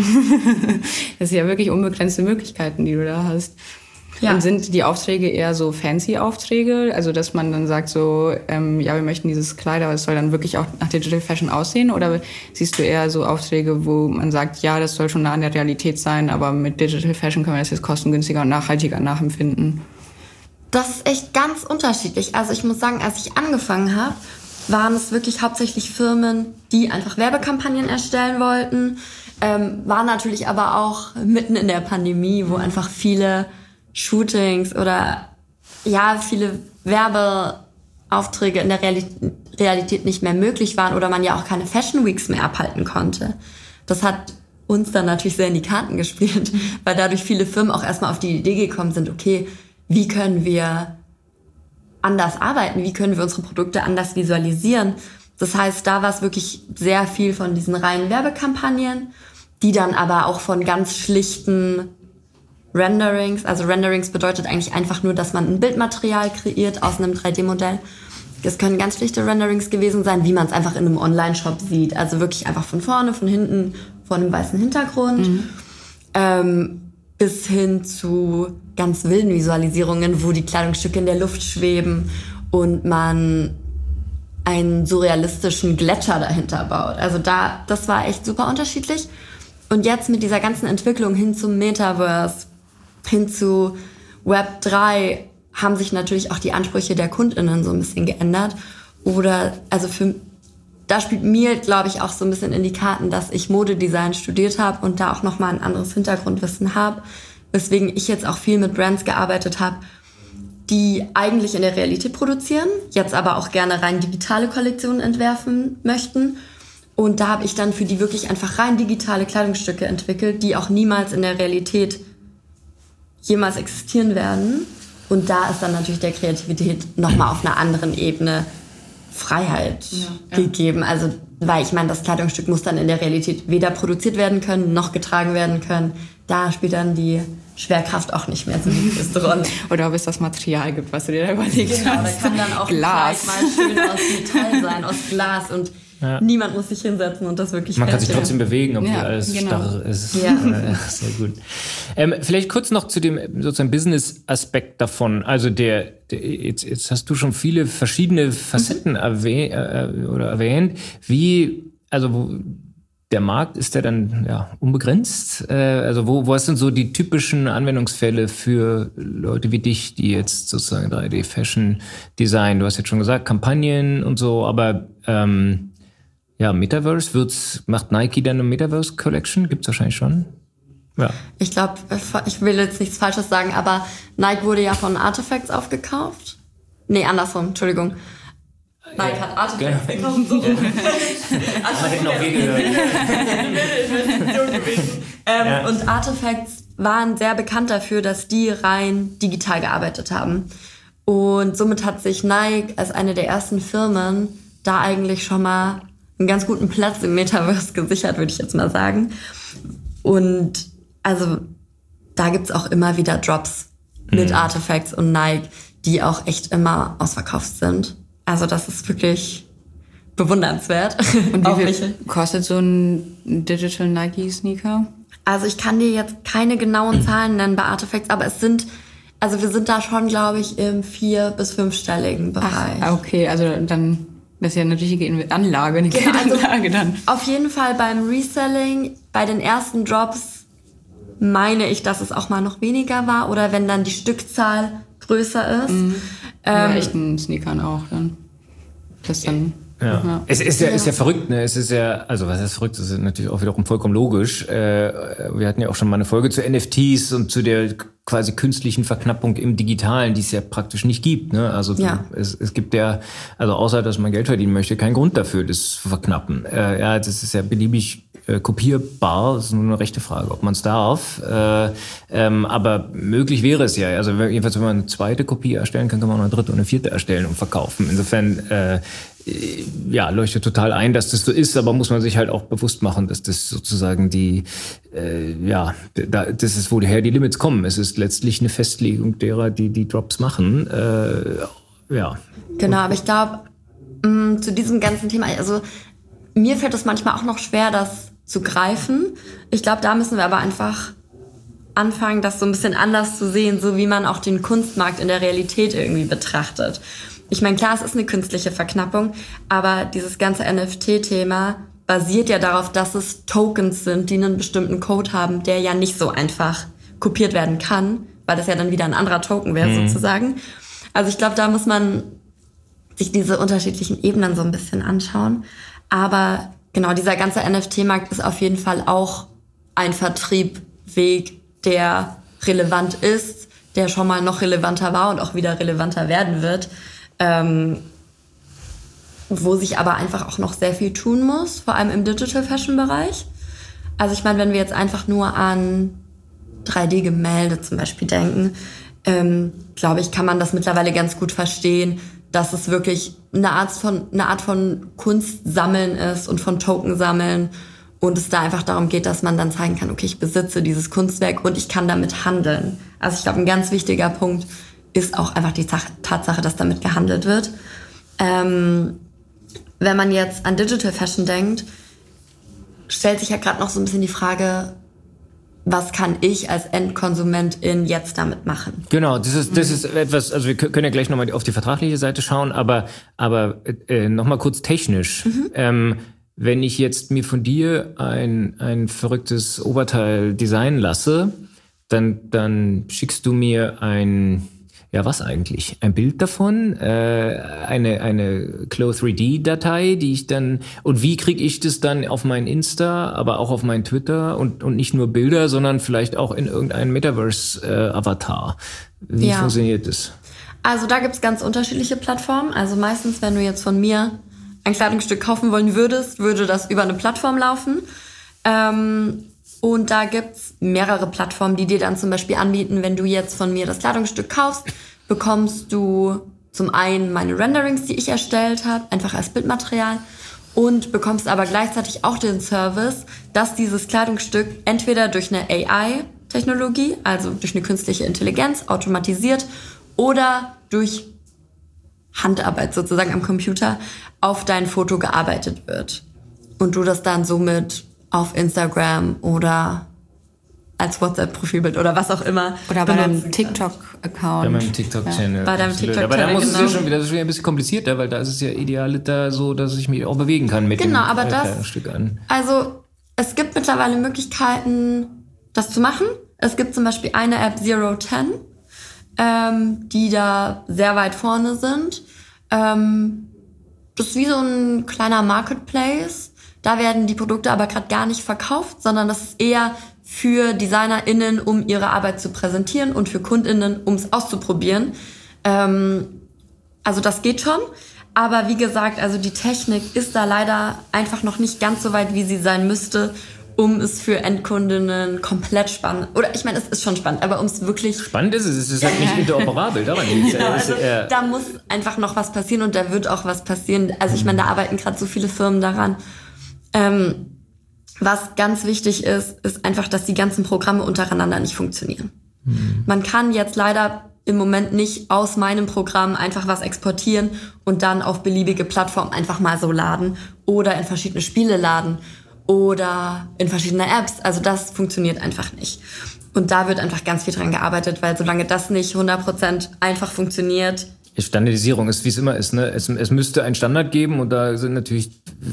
Das sind ja wirklich unbegrenzte Möglichkeiten, die du da hast. Ja. Und sind die Aufträge eher so fancy Aufträge? Also, dass man dann sagt so, ähm, ja, wir möchten dieses Kleid, aber es soll dann wirklich auch nach Digital Fashion aussehen? Oder siehst du eher so Aufträge, wo man sagt, ja, das soll schon nah an der Realität sein, aber mit Digital Fashion können wir das jetzt kostengünstiger und nachhaltiger nachempfinden? Das ist echt ganz unterschiedlich. Also ich muss sagen, als ich angefangen habe, waren es wirklich hauptsächlich Firmen, die einfach Werbekampagnen erstellen wollten. Ähm, war natürlich aber auch mitten in der Pandemie, wo einfach viele Shootings oder ja viele Werbeaufträge in der Realität, Realität nicht mehr möglich waren oder man ja auch keine Fashion Weeks mehr abhalten konnte. Das hat uns dann natürlich sehr in die Karten gespielt, weil dadurch viele Firmen auch erstmal auf die Idee gekommen sind, okay, wie können wir anders arbeiten, wie können wir unsere Produkte anders visualisieren. Das heißt, da war es wirklich sehr viel von diesen reinen Werbekampagnen, die dann aber auch von ganz schlichten Renderings, also Renderings bedeutet eigentlich einfach nur, dass man ein Bildmaterial kreiert aus einem drei D Modell. Es können ganz schlichte Renderings gewesen sein, wie man es einfach in einem Online-Shop sieht. Also wirklich einfach von vorne, von hinten, vor einem weißen Hintergrund. Mhm. Ähm, bis hin zu ganz wilden Visualisierungen, wo die Kleidungsstücke in der Luft schweben und man einen surrealistischen Gletscher dahinter baut. Also da, das war echt super unterschiedlich. Und jetzt mit dieser ganzen Entwicklung hin zum Metaverse, hin zu Web drei, haben sich natürlich auch die Ansprüche der KundInnen so ein bisschen geändert. Oder, also für, da spielt mir, glaube ich, auch so ein bisschen in die Karten, dass ich Modedesign studiert habe und da auch nochmal ein anderes Hintergrundwissen habe, weswegen ich jetzt auch viel mit Brands gearbeitet habe, die eigentlich in der Realität produzieren, jetzt aber auch gerne rein digitale Kollektionen entwerfen möchten. Und da habe ich dann für die wirklich einfach rein digitale Kleidungsstücke entwickelt, die auch niemals in der Realität jemals existieren werden. Und da ist dann natürlich der Kreativität nochmal auf einer anderen Ebene Freiheit ja, ja. gegeben. Also, weil ich meine, das Kleidungsstück muss dann in der Realität weder produziert werden können, noch getragen werden können. Da spielt dann die Schwerkraft auch nicht mehr so die größte Rolle. Oder ob es das Material gibt, was du dir da überlegt genau, hast. Genau, da kann dann auch Glas. Ein Kleid mal schön aus Metall sein, aus Glas, und ja. niemand muss sich hinsetzen und das wirklich Man kann sich trotzdem bewegen, obwohl ja, alles genau. starr ist. Ja. Sehr gut. Ähm, vielleicht kurz noch zu dem sozusagen Business-Aspekt davon. Also der, der jetzt, jetzt hast du schon viele verschiedene Facetten mhm. erwäh- äh, oder erwähnt. Wie, also wo, der Markt, ist der dann ja, unbegrenzt? Äh, also wo, wo sind so die typischen Anwendungsfälle für Leute wie dich, die jetzt sozusagen drei D-Fashion-Design, du hast jetzt schon gesagt, Kampagnen und so, aber ähm, ja, Metaverse, wird's, macht Nike dann eine Metaverse-Collection? Gibt's wahrscheinlich schon? Ja. Ich glaube, ich will jetzt nichts Falsches sagen, aber Nike wurde ja von Artifacts aufgekauft. Nee, andersrum, Entschuldigung. Nike hat Artifacts gekauft. So. Man hätte noch viel gehört. Investition gewesen. Ähm, ja. Und Artifacts waren sehr bekannt dafür, dass die rein digital gearbeitet haben. Und somit hat sich Nike als eine der ersten Firmen da eigentlich schon mal einen ganz guten Platz im Metaverse gesichert, würde ich jetzt mal sagen. Und also da gibt's auch immer wieder Drops mit mhm. Artifacts und Nike, die auch echt immer ausverkauft sind. Also das ist wirklich bewundernswert. Und wie viel kostet so ein Digital Nike Sneaker? Also ich kann dir jetzt keine genauen Zahlen nennen bei Artifacts, aber es sind, also wir sind da schon, glaube ich, im vier- bis fünfstelligen Bereich. Ach, okay, also dann, das ist ja eine richtige Anlage, eine genau, Geldanlage dann. Also auf jeden Fall beim Reselling, bei den ersten Drops meine ich, dass es auch mal noch weniger war oder wenn dann die Stückzahl größer ist. Mhm. Ähm, ja, echten Sneakern auch dann. Das dann... Ja. Ja. Es ist ja, ist ja verrückt, ne? Es ist ja, also was heißt verrückt? Das ist natürlich auch wiederum vollkommen logisch. Äh, wir hatten ja auch schon mal eine Folge zu N F Ts und zu der quasi künstlichen Verknappung im Digitalen, die es ja praktisch nicht gibt, ne? Also ja. es, es gibt ja, also außer dass man Geld verdienen möchte, keinen Grund dafür, das zu verknappen. Äh, ja, das ist ja beliebig äh, kopierbar. Das ist nur eine rechte Frage, ob man es darf. Äh, ähm, aber möglich wäre es ja. Also jedenfalls, wenn man eine zweite Kopie erstellen kann, kann man auch eine dritte und eine vierte erstellen und verkaufen. Insofern äh, ja, leuchtet total ein, dass das so ist, aber muss man sich halt auch bewusst machen, dass das sozusagen die, äh, ja, da, das ist, woher die Limits kommen. Es ist letztlich eine Festlegung derer, die die Drops machen. Äh, ja. Genau, aber ich glaube, zu diesem ganzen Thema, also mir fällt es manchmal auch noch schwer, das zu greifen. Ich glaube, da müssen wir aber einfach anfangen, das so ein bisschen anders zu sehen, so wie man auch den Kunstmarkt in der Realität irgendwie betrachtet. Ich meine, klar, es ist eine künstliche Verknappung, aber dieses ganze N F T-Thema basiert ja darauf, dass es Tokens sind, die einen bestimmten Code haben, der ja nicht so einfach kopiert werden kann, weil das ja dann wieder ein anderer Token wäre, mhm. sozusagen. Also ich glaube, da muss man sich diese unterschiedlichen Ebenen so ein bisschen anschauen. Aber genau, dieser ganze N F T-Markt ist auf jeden Fall auch ein Vertriebsweg, der relevant ist, der schon mal noch relevanter war und auch wieder relevanter werden wird. Ähm, wo sich aber einfach auch noch sehr viel tun muss, vor allem im Digital-Fashion-Bereich. Also ich meine, wenn wir jetzt einfach nur an drei D-Gemälde zum Beispiel denken, ähm, glaube ich, kann man das mittlerweile ganz gut verstehen, dass es wirklich eine Art von, eine Art von Kunstsammeln ist und von Token sammeln und es da einfach darum geht, dass man dann zeigen kann, okay, ich besitze dieses Kunstwerk und ich kann damit handeln. Also ich glaube, ein ganz wichtiger Punkt ist auch einfach die Tatsache, dass damit gehandelt wird. Ähm, wenn man jetzt an Digital Fashion denkt, stellt sich ja gerade noch so ein bisschen die Frage, was kann ich als Endkonsumentin jetzt damit machen? Genau, das ist das ist etwas, also wir können ja gleich nochmal auf die vertragliche Seite schauen, aber aber äh, nochmal kurz technisch. Mhm. Ähm, wenn ich jetzt mir von dir ein ein verrücktes Oberteil designen lasse, dann dann schickst du mir ein Ja, was eigentlich? Ein Bild davon, äh, eine eine Clo drei D Datei, die ich dann, und wie kriege ich das dann auf mein Insta, aber auch auf mein Twitter und und nicht nur Bilder, sondern vielleicht auch in irgendeinen Metaverse-Avatar. Äh, wie ja. funktioniert das? Also da gibt's ganz unterschiedliche Plattformen. Also meistens, wenn du jetzt von mir ein Kleidungsstück kaufen wollen würdest, würde das über eine Plattform laufen. Ähm, Und da gibt's mehrere Plattformen, die dir dann zum Beispiel anbieten, wenn du jetzt von mir das Kleidungsstück kaufst, bekommst du zum einen meine Renderings, die ich erstellt habe, einfach als Bildmaterial, und bekommst aber gleichzeitig auch den Service, dass dieses Kleidungsstück entweder durch eine A I-Technologie, also durch eine künstliche Intelligenz, automatisiert oder durch Handarbeit sozusagen am Computer auf dein Foto gearbeitet wird. Und du das dann somit auf Instagram oder als WhatsApp-Profilbild oder was auch immer. Oder bei deinem TikTok-Account. Bei meinem TikTok-Channel. Ja. Bei deinem TikTok-Channel, Aber da muss genau. es ja schon wieder, das ist wieder ein bisschen komplizierter, weil da ist es ja ideal da so, dass ich mich auch bewegen kann mit genau, dem aber das, Kleidungsstück an. Also Es gibt mittlerweile Möglichkeiten, das zu machen. Es gibt zum Beispiel eine App Zero Ten, ähm, die da sehr weit vorne sind. Ähm, das ist wie so ein kleiner Marketplace. Da werden die Produkte aber gerade gar nicht verkauft, sondern das ist eher für DesignerInnen, um ihre Arbeit zu präsentieren und für KundInnen, um es auszuprobieren. Ähm, also das geht schon. Aber wie gesagt, also die Technik ist da leider einfach noch nicht ganz so weit, wie sie sein müsste, um es für Endkundinnen komplett spannend, oder ich meine, es ist schon spannend, aber um es wirklich... Spannend ist es, es ist halt nicht interoperabel, daran liegt genau, also da muss einfach noch was passieren und da wird auch was passieren. Also ich meine, da arbeiten gerade so viele Firmen daran. Ähm, was ganz wichtig ist, ist einfach, dass die ganzen Programme untereinander nicht funktionieren. Mhm. Man kann jetzt leider im Moment nicht aus meinem Programm einfach was exportieren und dann auf beliebige Plattformen einfach mal so laden oder in verschiedene Spiele laden oder in verschiedene Apps. Also das funktioniert einfach nicht. Und da wird einfach ganz viel dran gearbeitet, weil solange das nicht hundert Prozent einfach funktioniert... Standardisierung ist, wie es immer ist. Ne? Es, es müsste einen Standard geben und da sind natürlich,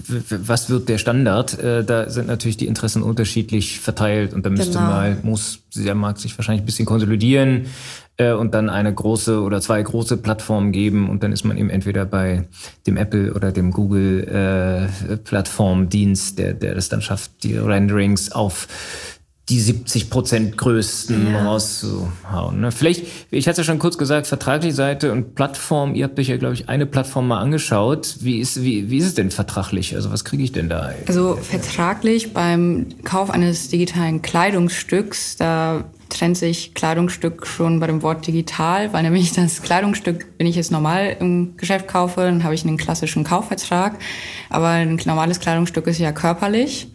was wird der Standard? Äh, da sind natürlich die Interessen unterschiedlich verteilt und da müsste genau. mal, muss der Markt sich wahrscheinlich ein bisschen konsolidieren äh, und dann eine große oder zwei große Plattformen geben und dann ist man eben entweder bei dem Apple oder dem Google äh, Plattformdienst, der, der das dann schafft, die Renderings auf die siebzig Prozent größten ja. rauszuhauen. Ne? Vielleicht, ich hatte es ja schon kurz gesagt, vertragliche Seite und Plattform, ihr habt euch ja, glaube ich, eine Plattform mal angeschaut. Wie ist, wie, wie ist es denn vertraglich? Also was kriege ich denn da? Also vertraglich beim Kauf eines digitalen Kleidungsstücks, da trennt sich Kleidungsstück schon bei dem Wort digital, weil nämlich das Kleidungsstück, wenn ich es normal im Geschäft kaufe, dann habe ich einen klassischen Kaufvertrag. Aber ein normales Kleidungsstück ist ja körperlich.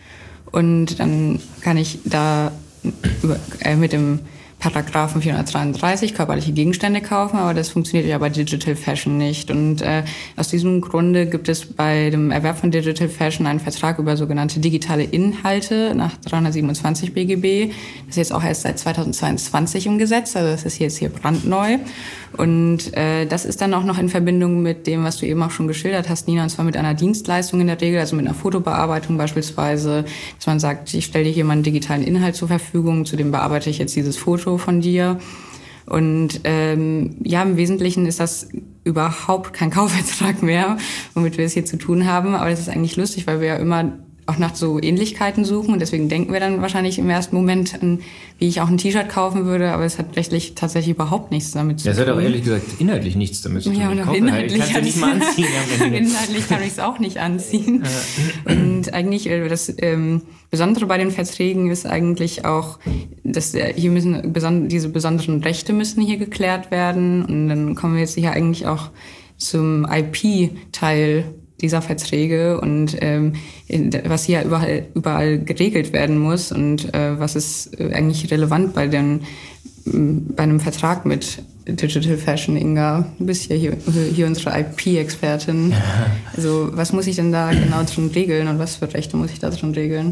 Und dann kann ich da über, äh, mit dem Paragraphen vierhundertdreiunddreißig körperliche Gegenstände kaufen, aber das funktioniert ja bei Digital Fashion nicht. Und äh, aus diesem Grunde gibt es bei dem Erwerb von Digital Fashion einen Vertrag über sogenannte digitale Inhalte nach dreihundertsiebenundzwanzig B G B. Das ist jetzt auch erst seit zweitausendzweiundzwanzig im Gesetz, also das ist jetzt hier brandneu. Und äh, das ist dann auch noch in Verbindung mit dem, was du eben auch schon geschildert hast, Nina, und zwar mit einer Dienstleistung in der Regel, also mit einer Fotobearbeitung beispielsweise, dass man sagt, ich stelle dir hier mal einen digitalen Inhalt zur Verfügung, zu dem bearbeite ich jetzt dieses Foto von dir. Und ähm, ja, im Wesentlichen ist das überhaupt kein Kaufvertrag mehr, womit wir es hier zu tun haben. Aber das ist eigentlich lustig, weil wir ja immer auch nach so Ähnlichkeiten suchen. Und deswegen denken wir dann wahrscheinlich im ersten Moment an, wie ich auch ein T-Shirt kaufen würde. Aber es hat rechtlich tatsächlich überhaupt nichts damit zu tun. Das hat auch ehrlich gesagt inhaltlich nichts damit zu tun. Ja, und auch inhaltlich kannst du nicht mal anziehen. Inhaltlich kann ich es auch nicht anziehen. Und eigentlich das ähm, Besondere bei den Verträgen ist eigentlich auch, dass hier müssen beson- diese besonderen Rechte müssen hier geklärt werden. Und dann kommen wir jetzt hier eigentlich auch zum I P-Teil dieser Verträge und ähm, was hier überall, überall geregelt werden muss und äh, was ist eigentlich relevant bei, den, bei einem Vertrag mit Digital Fashion. Inga, du bist ja hier, hier unsere I P-Expertin. Also was muss ich denn da genau drin regeln und was für Rechte muss ich da drin regeln?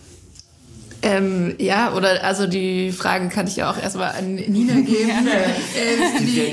Ähm, ja, oder also die Frage kann ich ja auch erstmal an Nina geben. äh, wie,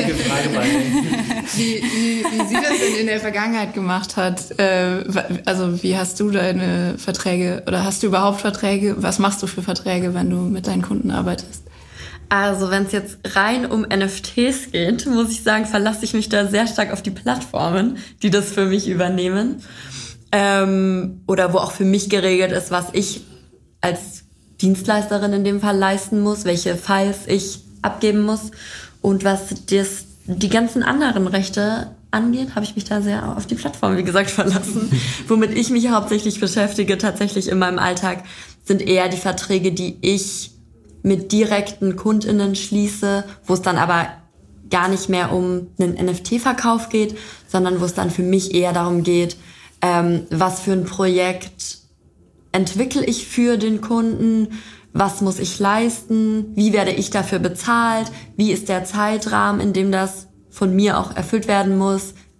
wie, wie, wie sie das denn in der Vergangenheit gemacht hat. Äh, also wie hast du deine Verträge oder hast du überhaupt Verträge? Was machst du für Verträge, wenn du mit deinen Kunden arbeitest? Also wenn es jetzt rein um N F Ts geht, muss ich sagen, verlasse ich mich da sehr stark auf die Plattformen, die das für mich übernehmen. Ähm, oder wo auch für mich geregelt ist, was ich als Dienstleisterin in dem Fall leisten muss, welche Files ich abgeben muss. Und was das, die ganzen anderen Rechte angeht, habe ich mich da sehr auf die Plattform, wie gesagt, verlassen. Womit ich mich hauptsächlich beschäftige, tatsächlich in meinem Alltag, sind eher die Verträge, die ich mit direkten KundInnen schließe, wo es dann aber gar nicht mehr um einen N F T-Verkauf geht, sondern wo es dann für mich eher darum geht, ähm, was für ein Projekt entwickle ich für den Kunden, was muss ich leisten, wie werde ich dafür bezahlt, wie ist der Zeitrahmen, in dem das von mir auch erfüllt werden muss,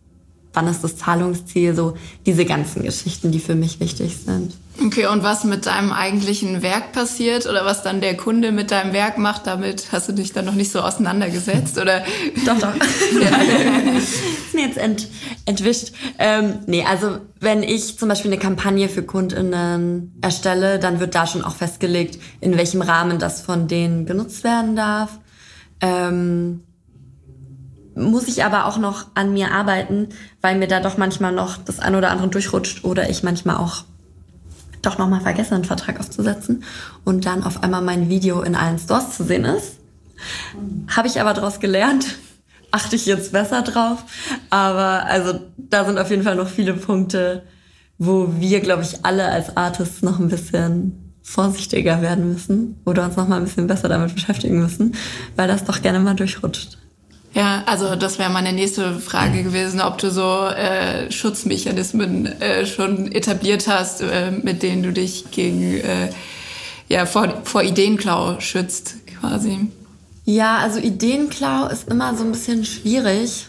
wann ist das Zahlungsziel, so diese ganzen Geschichten, die für mich wichtig sind. Okay, und was mit deinem eigentlichen Werk passiert oder was dann der Kunde mit deinem Werk macht, damit hast du dich dann noch nicht so auseinandergesetzt? Oder? Doch, doch. Ja. Ist mir jetzt ent, entwischt. Ähm, nee, also wenn ich zum Beispiel eine Kampagne für KundInnen erstelle, dann wird da schon auch festgelegt, in welchem Rahmen das von denen genutzt werden darf. Ähm, muss ich aber auch noch an mir arbeiten, weil mir da doch manchmal noch das ein oder andere durchrutscht oder ich manchmal auch doch nochmal vergesse, einen Vertrag aufzusetzen und dann auf einmal mein Video in allen Stores zu sehen ist. Habe ich aber daraus gelernt, achte ich jetzt besser drauf. Aber also da sind auf jeden Fall noch viele Punkte, wo wir, glaube ich, alle als Artists noch ein bisschen vorsichtiger werden müssen oder uns noch mal ein bisschen besser damit beschäftigen müssen, weil das doch gerne mal durchrutscht. Ja, also das wäre meine nächste Frage gewesen, ob du so äh, Schutzmechanismen äh, schon etabliert hast, äh, mit denen du dich gegen äh, ja vor, vor Ideenklau schützt, quasi. Ja, also Ideenklau ist immer so ein bisschen schwierig.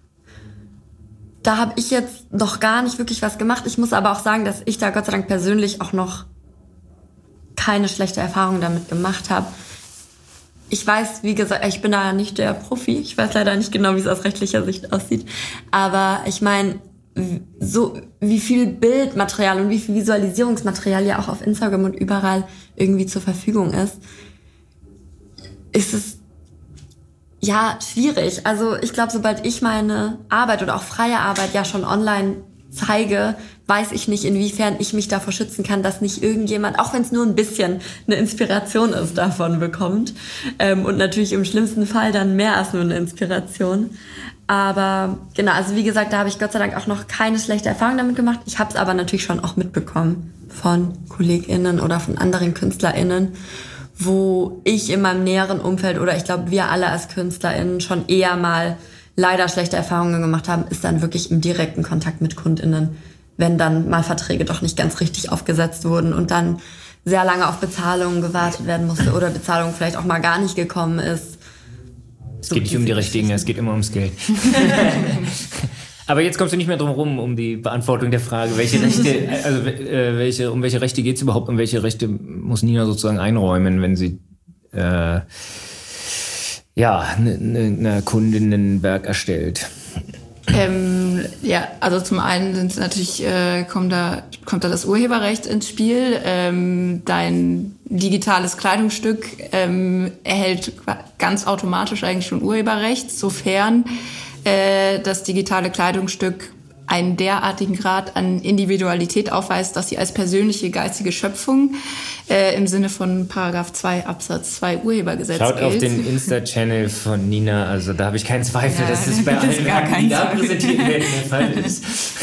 Da habe ich jetzt noch gar nicht wirklich was gemacht. Ich muss aber auch sagen, dass ich da Gott sei Dank persönlich auch noch keine schlechte Erfahrung damit gemacht habe. Ich weiß, wie gesagt, ich bin da nicht der Profi. Ich weiß leider nicht genau, wie es aus rechtlicher Sicht aussieht. Aber ich meine, so wie viel Bildmaterial und wie viel Visualisierungsmaterial ja auch auf Instagram und überall irgendwie zur Verfügung ist, ist es ja schwierig. Also ich glaube, sobald ich meine Arbeit oder auch freie Arbeit ja schon online zeige, weiß ich nicht, inwiefern ich mich davor schützen kann, dass nicht irgendjemand, auch wenn es nur ein bisschen eine Inspiration ist, davon bekommt. Ähm, und natürlich im schlimmsten Fall dann mehr als nur eine Inspiration. Aber genau, also wie gesagt, da habe ich Gott sei Dank auch noch keine schlechte Erfahrung damit gemacht. Ich habe es aber natürlich schon auch mitbekommen von KollegInnen oder von anderen KünstlerInnen, wo ich in meinem näheren Umfeld oder ich glaube, wir alle als KünstlerInnen schon eher mal leider schlechte Erfahrungen gemacht haben, ist dann wirklich im direkten Kontakt mit KundInnen, wenn dann mal Verträge doch nicht ganz richtig aufgesetzt wurden und dann sehr lange auf Bezahlung gewartet werden musste oder Bezahlung vielleicht auch mal gar nicht gekommen ist. Es geht nicht um die richtigen, es geht immer ums Geld. Aber jetzt kommst du nicht mehr drum rum, um die Beantwortung der Frage, welche Rechte, also äh, welche, um welche Rechte geht es überhaupt, um welche Rechte muss Nina sozusagen einräumen, wenn sie äh, ja, eine ne, ne Kundinnenwerk erstellt? Ähm, ja, also zum einen sind natürlich äh, kommt da kommt da das Urheberrecht ins Spiel. Ähm, dein digitales Kleidungsstück ähm, erhält ganz automatisch eigentlich schon Urheberrecht, sofern äh, das digitale Kleidungsstück einen derartigen Grad an Individualität aufweist, dass sie als persönliche geistige Schöpfung äh, im Sinne von Paragraph zwei Absatz zwei Urhebergesetz Schaut gilt. auf den Insta-Channel von Nina, also da habe ich keinen Zweifel, Ja, dass es bei das allen ist gar Werken, kein die da Zweifel. präsentiert werden, der Fall ist.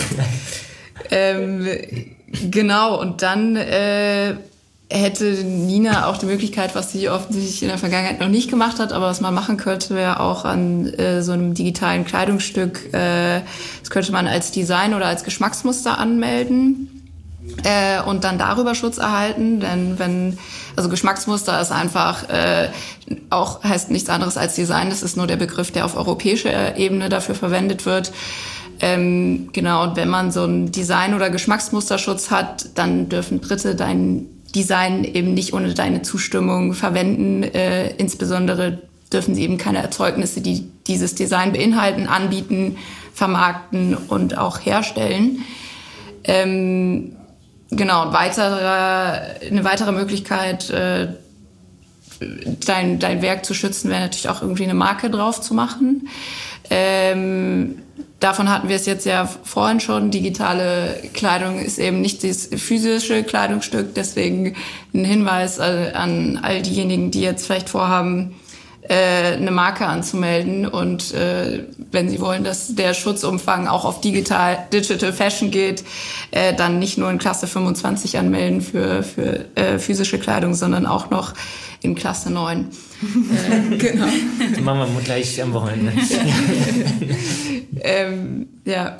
ähm, genau, und dann äh, hätte Nina auch die Möglichkeit, was sie offensichtlich in der Vergangenheit noch nicht gemacht hat, aber was man machen könnte, wäre auch an äh, so einem digitalen Kleidungsstück, äh, das könnte man als Design oder als Geschmacksmuster anmelden äh, und dann darüber Schutz erhalten, denn wenn, also Geschmacksmuster ist einfach äh, auch, heißt nichts anderes als Design, das ist nur der Begriff, der auf europäischer Ebene dafür verwendet wird. Ähm, genau, und wenn man so einen Design- oder Geschmacksmusterschutz hat, dann dürfen Dritte dein Design eben nicht ohne deine Zustimmung verwenden. Äh, insbesondere dürfen sie eben keine Erzeugnisse, die dieses Design beinhalten, anbieten, vermarkten und auch herstellen. Ähm, genau, weitere, eine weitere Möglichkeit, äh, dein, dein Werk zu schützen, wäre natürlich auch irgendwie eine Marke drauf zu machen. Ähm, Davon hatten wir es jetzt ja vorhin schon. Digitale Kleidung ist eben nicht das physische Kleidungsstück. Deswegen ein Hinweis an all diejenigen, die jetzt vielleicht vorhaben, eine Marke anzumelden. Und wenn sie wollen, dass der Schutzumfang auch auf Digital, Digital Fashion geht, dann nicht nur in Klasse fünfundzwanzig anmelden für, für physische Kleidung, sondern auch noch in Klasse neun. äh, genau. Das machen wir gleich am Wochenende. ähm, ja,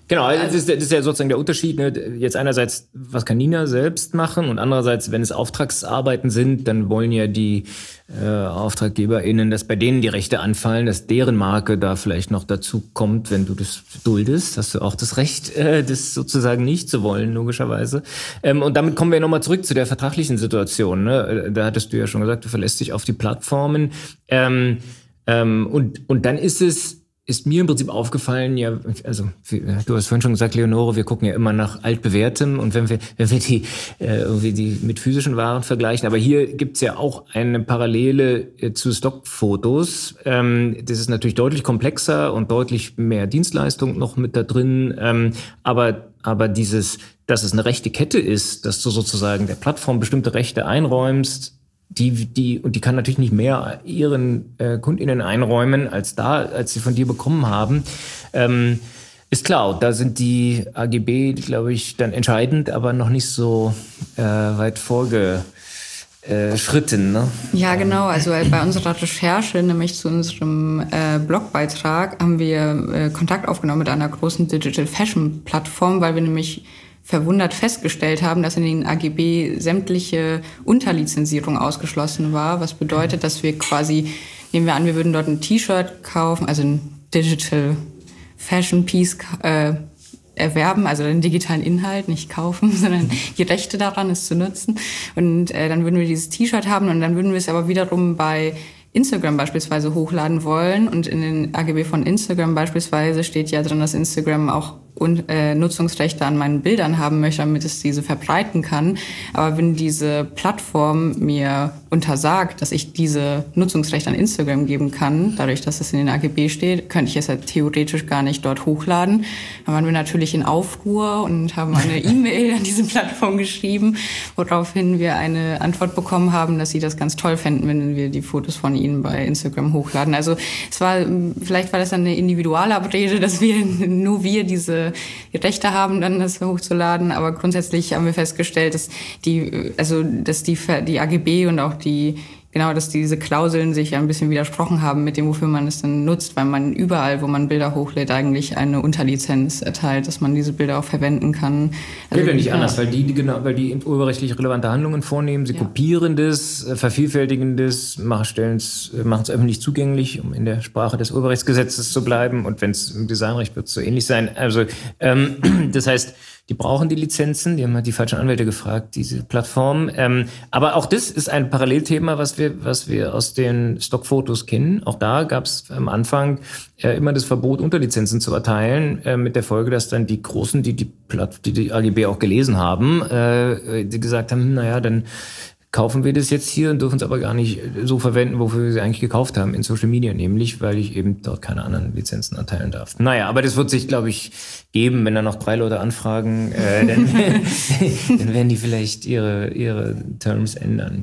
Genau, also das, ist, das ist ja sozusagen der Unterschied. Ne? Jetzt einerseits, was kann Nina selbst machen und andererseits, wenn es Auftragsarbeiten sind, dann wollen ja die äh, AuftraggeberInnen, dass bei denen die Rechte anfallen, dass deren Marke da vielleicht noch dazu kommt, wenn du das duldest. Hast du auch das Recht, äh, das sozusagen nicht zu wollen, logischerweise. Ähm, und damit kommen wir nochmal zurück zu der vertraglichen Situation. Ne? Da hattest du ja schon gesagt, du verlässt dich auf die Plattformen. Ähm, ähm, und, und dann ist es ist mir im Prinzip aufgefallen, ja, also du hast vorhin schon gesagt, Leonore, wir gucken ja immer nach altbewährtem und wenn wir, wenn wir die äh, irgendwie die mit physischen Waren vergleichen, aber hier gibt's ja auch eine Parallele äh, zu Stockfotos. Ähm, das ist natürlich deutlich komplexer und deutlich mehr Dienstleistung noch mit da drin, ähm, aber aber dieses, dass es eine rechte Kette ist, dass du sozusagen der Plattform bestimmte Rechte einräumst, Die, die, und die kann natürlich nicht mehr ihren äh, KundInnen einräumen, als da, als sie von dir bekommen haben. Ähm, ist klar, da sind die A G B, glaube ich, dann entscheidend, aber noch nicht so äh, weit vorgeschritten. Ne? Ja, genau. Also bei unserer Recherche, nämlich zu unserem äh, Blogbeitrag, haben wir äh, Kontakt aufgenommen mit einer großen Digital Fashion Plattform, weil wir nämlich verwundert festgestellt haben, dass in den A G B sämtliche Unterlizenzierung ausgeschlossen war, was bedeutet, dass wir quasi, nehmen wir an, wir würden dort ein T-Shirt kaufen, also ein Digital Fashion Piece äh, erwerben, also den digitalen Inhalt, nicht kaufen, sondern die Rechte daran, es zu nutzen. Und äh, dann würden wir dieses T-Shirt haben und dann würden wir es aber wiederum bei Instagram beispielsweise hochladen wollen. Und in den A G B von Instagram beispielsweise steht ja drin, dass Instagram auch und, äh, Nutzungsrechte an meinen Bildern haben möchte, damit es diese verbreiten kann. Aber wenn diese Plattform mir untersagt, dass ich diese Nutzungsrechte an Instagram geben kann, dadurch, dass es in den A G B steht, könnte ich es ja theoretisch gar nicht dort hochladen. Dann waren wir natürlich in Aufruhr und haben eine E-Mail an diese Plattform geschrieben, woraufhin wir eine Antwort bekommen haben, dass sie das ganz toll fänden, wenn wir die Fotos von ihnen bei Instagram hochladen. Also es war, vielleicht war das dann eine Individualabrede, dass wir, nur wir diese die Rechte haben, dann das hochzuladen, aber grundsätzlich haben wir festgestellt, dass die, also dass die, die A G B und auch die, genau, dass diese Klauseln sich ja ein bisschen widersprochen haben mit dem, wofür man es dann nutzt, weil man überall, wo man Bilder hochlädt, eigentlich eine Unterlizenz erteilt, dass man diese Bilder auch verwenden kann. Also, geht ja nicht ja. anders, weil die, die genau, weil die urheberrechtlich relevante Handlungen vornehmen, sie ja. kopieren das, vervielfältigen das, machen es öffentlich zugänglich, um in der Sprache des Urheberrechtsgesetzes zu bleiben, und wenn es im Designrecht wird es so ähnlich sein. Also ähm, das heißt, die brauchen die Lizenzen, die haben halt die falschen Anwälte gefragt, diese Plattform. Ähm, aber auch das ist ein Parallelthema, was wir, was wir aus den Stockfotos kennen. Auch da gab es am Anfang äh, immer das Verbot, Unterlizenzen zu erteilen, äh, mit der Folge, dass dann die Großen, die die, Platt, die, die A G B auch gelesen haben, äh, die gesagt haben, naja, dann kaufen wir das jetzt hier und dürfen es aber gar nicht so verwenden, wofür wir sie eigentlich gekauft haben, in Social Media nämlich, weil ich eben dort keine anderen Lizenzen erteilen darf. Naja, aber das wird sich, glaube ich, geben, wenn da noch drei Leute anfragen, äh, dann, dann werden die vielleicht ihre, ihre Terms ändern.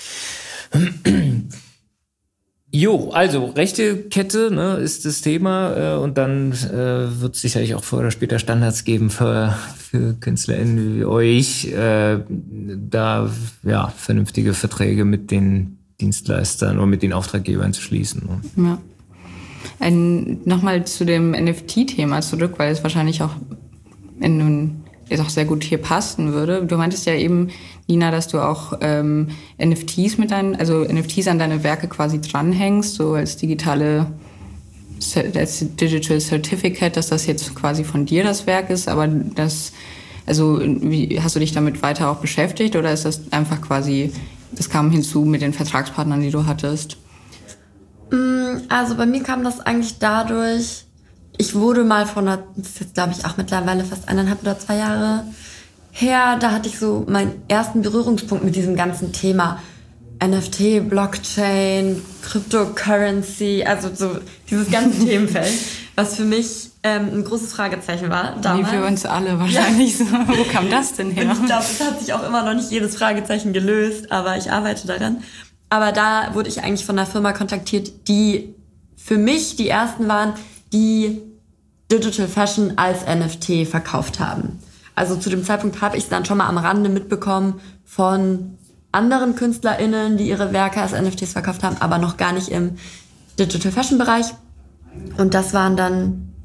Jo, also rechte Kette, ne, ist das Thema, äh, und dann äh, wird es sicherlich auch früher oder später Standards geben für, für KünstlerInnen wie euch, äh, da ja vernünftige Verträge mit den Dienstleistern oder mit den Auftraggebern zu schließen. Ne? Ja. Ein, nochmal zu dem N F T-Thema zurück, weil es wahrscheinlich auch in einem jetzt auch sehr gut hier passen würde. Du meintest ja eben, Nina, dass du auch ähm, N F Ts mit deinen, also N F Ts an deine Werke quasi dranhängst, so als digitale, als Digital Certificate, dass das jetzt quasi von dir das Werk ist, aber das, also wie, hast du dich damit weiter auch beschäftigt oder ist das einfach quasi, das kam hinzu mit den Vertragspartnern, die du hattest? Also bei mir kam das eigentlich dadurch, ich wurde mal vor einer, das ist jetzt glaube ich auch mittlerweile fast eineinhalb oder zwei Jahre her, da hatte ich so meinen ersten Berührungspunkt mit diesem ganzen Thema N F T, Blockchain, Cryptocurrency, also so dieses ganze Themenfeld, was für mich ähm, ein großes Fragezeichen war damals. Wie für uns alle wahrscheinlich so. Wo kam das denn her? Und ich glaube, es hat sich auch immer noch nicht jedes Fragezeichen gelöst, aber ich arbeite daran. Aber da wurde ich eigentlich von einer Firma kontaktiert, die für mich die ersten waren, die Digital Fashion als N F T verkauft haben. Also zu dem Zeitpunkt habe ich es dann schon mal am Rande mitbekommen von anderen KünstlerInnen, die ihre Werke als N F Ts verkauft haben, aber noch gar nicht im Digital Fashion Bereich. Und das waren dann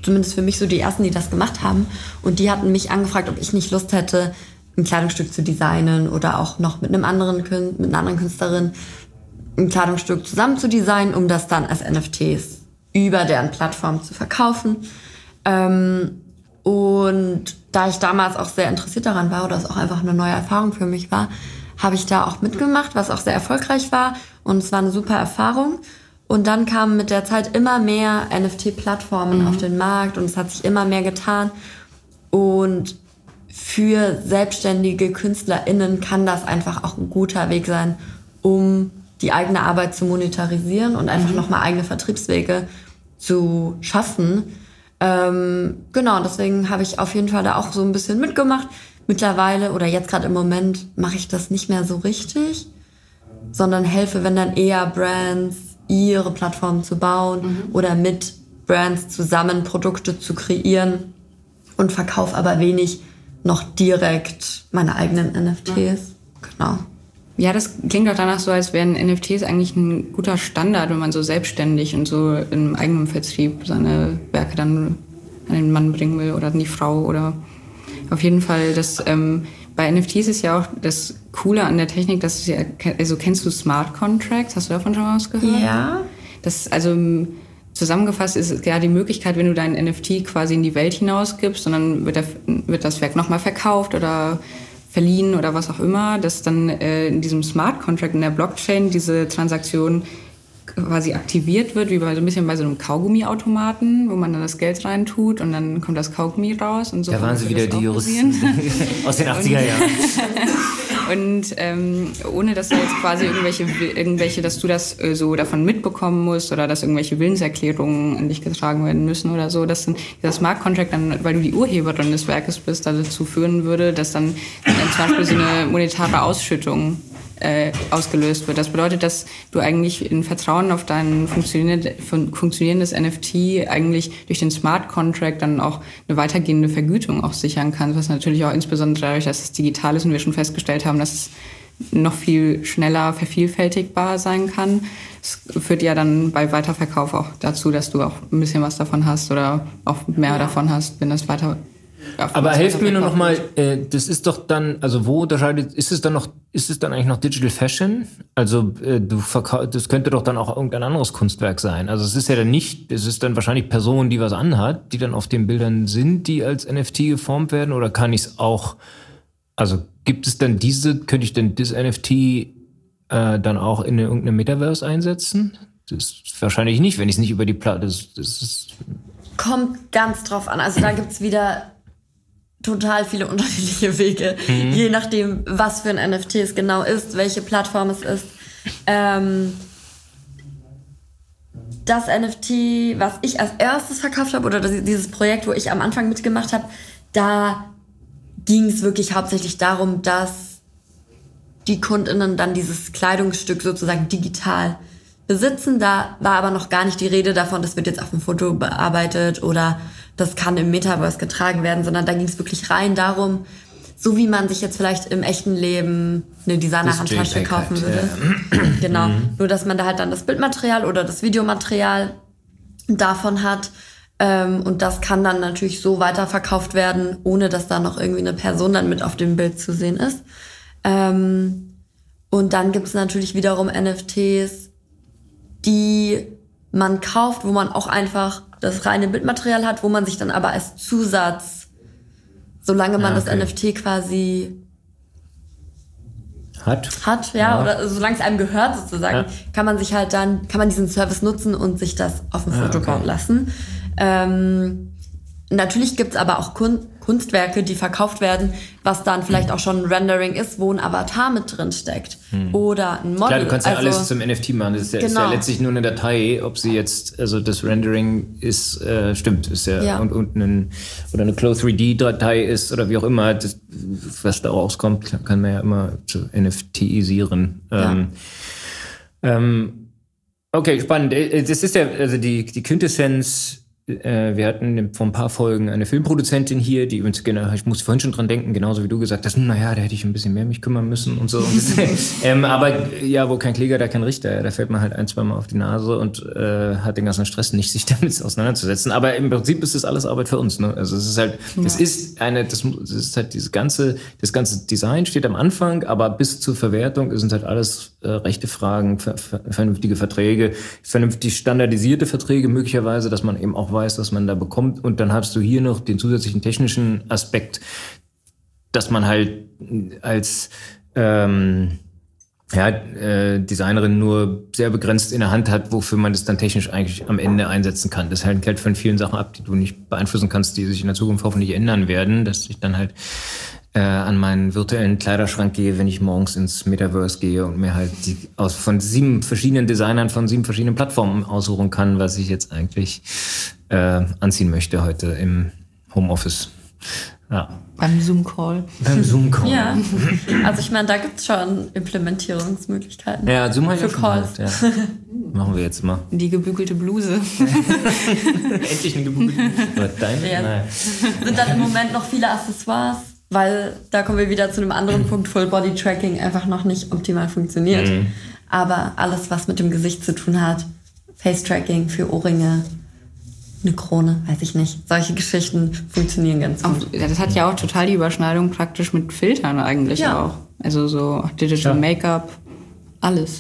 zumindest für mich so die ersten, die das gemacht haben. Und die hatten mich angefragt, ob ich nicht Lust hätte, ein Kleidungsstück zu designen oder auch noch mit einem anderen mit einer anderen Künstlerin ein Kleidungsstück zusammen zu designen, um das dann als N F Ts über deren Plattform zu verkaufen. Ähm, und da ich damals auch sehr interessiert daran war oder es auch einfach eine neue Erfahrung für mich war, habe ich da auch mitgemacht, was auch sehr erfolgreich war. Und es war eine super Erfahrung. Und dann kamen mit der Zeit immer mehr N F T-Plattformen mhm. auf den Markt und es hat sich immer mehr getan. Und für selbstständige KünstlerInnen kann das einfach auch ein guter Weg sein, um die eigene Arbeit zu monetarisieren und einfach mhm. nochmal eigene Vertriebswege zu schaffen. Ähm, genau, deswegen habe ich auf jeden Fall da auch so ein bisschen mitgemacht. Mittlerweile oder jetzt gerade im Moment mache ich das nicht mehr so richtig, sondern helfe, wenn dann eher Brands ihre Plattformen zu bauen mhm. oder mit Brands zusammen Produkte zu kreieren und verkaufe aber wenig noch direkt meine eigenen N F Ts. Ja. Genau. Ja, das klingt doch danach so, als wären N F Ts eigentlich ein guter Standard, wenn man so selbstständig und so im eigenen Vertrieb seine Werke dann an den Mann bringen will oder an die Frau. Oder auf jeden Fall, das, ähm, bei N F Ts ist ja auch das Coole an der Technik, dass du ja, also kennst du Smart Contracts? Hast du davon schon mal was gehört? Ja. Das, also zusammengefasst ist ja die Möglichkeit, wenn du dein N F T quasi in die Welt hinausgibst und dann wird, der, wird das Werk nochmal verkauft oder verliehen oder was auch immer, dass dann äh, in diesem Smart Contract in der Blockchain diese Transaktion quasi aktiviert wird, wie bei so ein bisschen bei so einem Kaugummiautomaten, wo man dann das Geld reintut und dann kommt das Kaugummi raus. Und so da waren sie wieder die Juristen aus den achtziger Jahren. Und ähm, ohne dass da jetzt quasi irgendwelche, irgendwelche, dass du das äh, so davon mitbekommen musst oder dass irgendwelche Willenserklärungen an dich getragen werden müssen oder so, dass dann dieser Smart Contract dann, weil du die Urheberin des Werkes bist, dazu führen würde, dass dann, dann zum Beispiel so eine monetare Ausschüttung äh, ausgelöst wird. Das bedeutet, dass du eigentlich in Vertrauen auf dein funktionierendes N F T eigentlich durch den Smart Contract dann auch eine weitergehende Vergütung auch sichern kannst, was natürlich auch insbesondere dadurch, dass es digital ist und wir schon festgestellt haben, dass es noch viel schneller vervielfältigbar sein kann. Es führt ja dann bei Weiterverkauf auch dazu, dass du auch ein bisschen was davon hast oder auch mehr ja. davon hast, wenn das weiter... Ja, aber helft mir nur noch mal, äh, das ist doch dann, also wo unterscheidet, ist es dann noch, ist es dann eigentlich noch Digital Fashion? Also äh, du verkaufst, das könnte doch dann auch irgendein anderes Kunstwerk sein. Also es ist ja dann nicht, es ist dann wahrscheinlich Person, die was anhat, die dann auf den Bildern sind, die als N F T geformt werden, oder kann ich es auch, also gibt es dann diese, könnte ich denn das N F T äh, dann auch in irgendeinem Metaverse einsetzen? Das ist wahrscheinlich nicht, wenn ich es nicht über die Platte, das, das ist... Kommt ganz drauf an, also da gibt's wieder total viele unterschiedliche Wege, mhm. je nachdem, was für ein N F T es genau ist, welche Plattform es ist. Ähm, das N F T, was ich als erstes verkauft habe, oder das, dieses Projekt, wo ich am Anfang mitgemacht habe, da ging es wirklich hauptsächlich darum, dass die KundInnen dann dieses Kleidungsstück sozusagen digital besitzen. Da war aber noch gar nicht die Rede davon, das wird jetzt auf dem Foto bearbeitet oder das kann im Metaverse getragen werden, sondern da ging es wirklich rein darum, so wie man sich jetzt vielleicht im echten Leben eine Designer-Handtasche kaufen würde. Ja. Genau. Mhm. Nur, dass man da halt dann das Bildmaterial oder das Videomaterial davon hat. Ähm, und das kann dann natürlich so weiterverkauft werden, ohne dass da noch irgendwie eine Person dann mit auf dem Bild zu sehen ist. Ähm, und dann gibt es natürlich wiederum N F Ts, die man kauft, wo man auch einfach das reine Bildmaterial hat, wo man sich dann aber als Zusatz, solange man ja, okay. das N F T quasi hat, hat ja, ja. oder solange es einem gehört sozusagen, ja. kann man sich halt dann, kann man diesen Service nutzen und sich das auf dem Foto bauen ja, okay. lassen. Ähm, natürlich gibt's aber auch Kun- Kunstwerke, die verkauft werden, was dann vielleicht auch schon ein Rendering ist, wo ein Avatar mit drin steckt. Hm. Oder ein Model. Klar, du kannst ja also, alles zum N F T machen. Das ist ja, genau. ist ja letztlich nur eine Datei, ob sie jetzt, also das Rendering ist, äh, stimmt, ist ja, ja. und, und ein, oder eine Close drei D-Datei ist oder wie auch immer, das, was da rauskommt, kann man ja immer zu N F T-isieren. Ja. Ähm, ähm, okay, spannend. Das ist ja, also die, die Quintessenz äh, wir hatten vor ein paar Folgen eine Filmproduzentin hier, die uns, genau, ich muss vorhin schon dran denken, genauso wie du gesagt hast, naja, da hätte ich ein bisschen mehr mich kümmern müssen und so. Und ähm, aber ja, wo kein Kläger, da kein Richter. Ja, da fällt man halt ein, zwei Mal auf die Nase und äh, hat den ganzen Stress nicht, sich damit auseinanderzusetzen. Aber im Prinzip ist das alles Arbeit für uns. Ne? Also es ist halt, ja. es ist eine, das, das ist halt dieses ganze, das ganze Design steht am Anfang, aber bis zur Verwertung sind halt alles äh, rechte Fragen, ver, ver, vernünftige Verträge, vernünftig standardisierte Verträge möglicherweise, dass man eben auch weiß, was man da bekommt. Und dann hast du hier noch den zusätzlichen technischen Aspekt, dass man halt als ähm, ja, äh, Designerin nur sehr begrenzt in der Hand hat, wofür man das dann technisch eigentlich am Ende einsetzen kann. Das hängt halt von vielen Sachen ab, die du nicht beeinflussen kannst, die sich in der Zukunft hoffentlich ändern werden, dass ich dann halt äh, an meinen virtuellen Kleiderschrank gehe, wenn ich morgens ins Metaverse gehe und mir halt die aus von sieben verschiedenen Designern von sieben verschiedenen Plattformen aussuchen kann, was ich jetzt eigentlich äh, anziehen möchte heute im Homeoffice. Ja. Beim Zoom-Call. Beim Zoom-Call. Ja, also ich meine, da gibt es schon Implementierungsmöglichkeiten. Ja, Zoom habe ich für auch schon Calls. gemacht, ja. Machen wir jetzt mal. Die gebügelte Bluse. Endlich eine gebügelte Bluse. Deine? Ja. Nein. Sind dann im Moment noch viele Accessoires, weil da kommen wir wieder zu einem anderen Punkt, Full-Body-Tracking einfach noch nicht optimal funktioniert. Mhm. Aber alles, was mit dem Gesicht zu tun hat, Face-Tracking für Ohrringe, eine Krone, weiß ich nicht. Solche Geschichten funktionieren ganz gut. Auch, das hat ja auch total die Überschneidung praktisch mit Filtern eigentlich ja. auch. Also so Digital ja. Make-up, alles.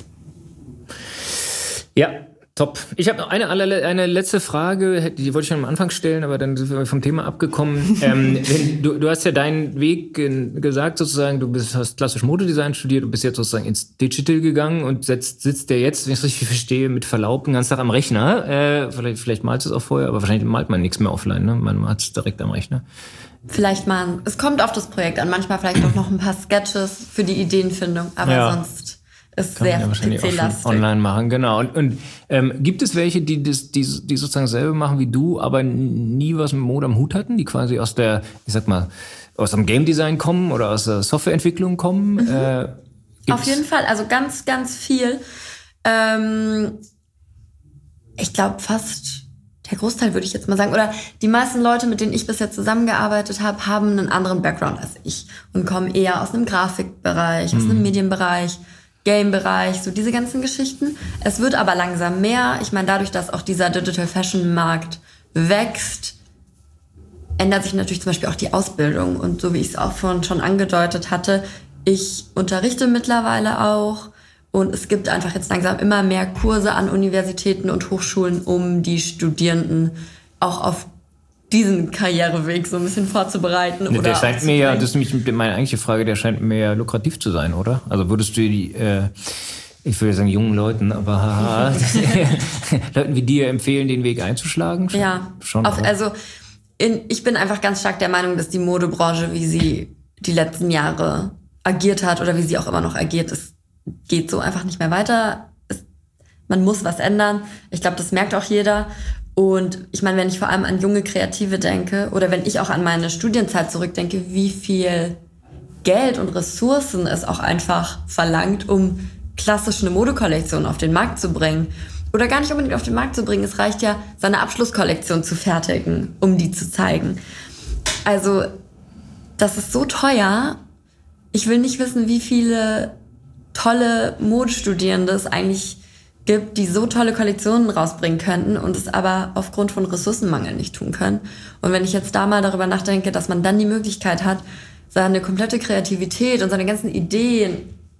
Ja, top. Ich habe noch eine, eine letzte Frage, die wollte ich schon am Anfang stellen, aber dann sind wir vom Thema abgekommen. ähm, wenn, du, du hast ja deinen Weg in, gesagt, sozusagen, du bist, hast klassisch Modedesign studiert und bist jetzt sozusagen ins Digital gegangen und setzt, sitzt ja jetzt, wenn ich es richtig verstehe, mit Verlaub den ganzen Tag am Rechner. Äh, vielleicht, vielleicht malst du es auch vorher, aber wahrscheinlich malt man nichts mehr offline, ne? Man malt es direkt am Rechner. Vielleicht mal, es kommt auf das Projekt an, manchmal vielleicht auch noch ein paar Sketches für die Ideenfindung, aber ja. sonst ist kann sehr man ja wahrscheinlich P C-lastig. auch schon online machen, genau. Und, und ähm, gibt es welche, die das, die, die sozusagen selber machen wie du, aber nie was mit Mode am Hut hatten, die quasi aus der, ich sag mal, aus dem Game Design kommen oder aus der Softwareentwicklung kommen? Mhm. Äh, Auf jeden Fall, also ganz, ganz viel. Ähm, ich glaube fast der Großteil, würde ich jetzt mal sagen, oder die meisten Leute, mit denen ich bisher zusammengearbeitet habe, haben einen anderen Background als ich und kommen eher aus einem Grafikbereich, mhm. aus einem Medienbereich, Game-Bereich, so diese ganzen Geschichten. Es wird aber langsam mehr. Ich meine, dadurch, dass auch dieser Digital-Fashion-Markt wächst, ändert sich natürlich zum Beispiel auch die Ausbildung. Und so wie ich es auch vorhin schon angedeutet hatte, ich unterrichte mittlerweile auch. Und es gibt einfach jetzt langsam immer mehr Kurse an Universitäten und Hochschulen, um die Studierenden auch auf diesen Karriereweg so ein bisschen vorzubereiten. Ne, oder der scheint mir ja, das ist nämlich meine eigentliche Frage, der scheint mir ja lukrativ zu sein, oder? Also würdest du die, äh, ich würde sagen jungen Leuten, aber haha, Leuten wie dir empfehlen, den Weg einzuschlagen? Schon, ja, schon, auf, also in, ich bin einfach ganz stark der Meinung, dass die Modebranche, wie sie die letzten Jahre agiert hat oder wie sie auch immer noch agiert, es geht so einfach nicht mehr weiter. Es, man muss was ändern. Ich glaube, das merkt auch jeder. Und ich meine, wenn ich vor allem an junge Kreative denke oder wenn ich auch an meine Studienzeit zurückdenke, wie viel Geld und Ressourcen es auch einfach verlangt, um klassisch eine Modekollektion auf den Markt zu bringen. Oder gar nicht unbedingt auf den Markt zu bringen. Es reicht ja, seine Abschlusskollektion zu fertigen, um die zu zeigen. Also, das ist so teuer. Ich will nicht wissen, wie viele tolle Modestudierende es eigentlich gibt, die so tolle Kollektionen rausbringen könnten und es aber aufgrund von Ressourcenmangel nicht tun können. Und wenn ich jetzt da mal darüber nachdenke, dass man dann die Möglichkeit hat, seine komplette Kreativität und seine ganzen Ideen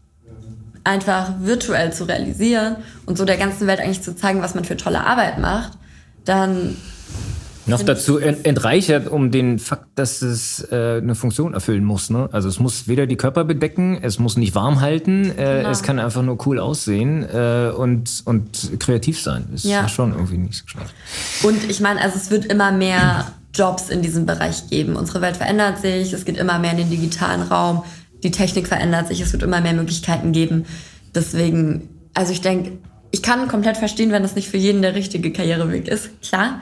einfach virtuell zu realisieren und so der ganzen Welt eigentlich zu zeigen, was man für tolle Arbeit macht, dann noch dazu entreichert um den Fakt, dass es äh, eine Funktion erfüllen muss. Ne? Also es muss weder die Körper bedecken, es muss nicht warm halten, äh, genau. Es kann einfach nur cool aussehen äh, und, und kreativ sein. Ist ja schon irgendwie nicht so schlecht. Und ich meine, also es wird immer mehr Jobs in diesem Bereich geben. Unsere Welt verändert sich, es geht immer mehr in den digitalen Raum, die Technik verändert sich, es wird immer mehr Möglichkeiten geben. Deswegen, also ich denke, ich kann komplett verstehen, wenn das nicht für jeden der richtige Karriereweg ist, klar.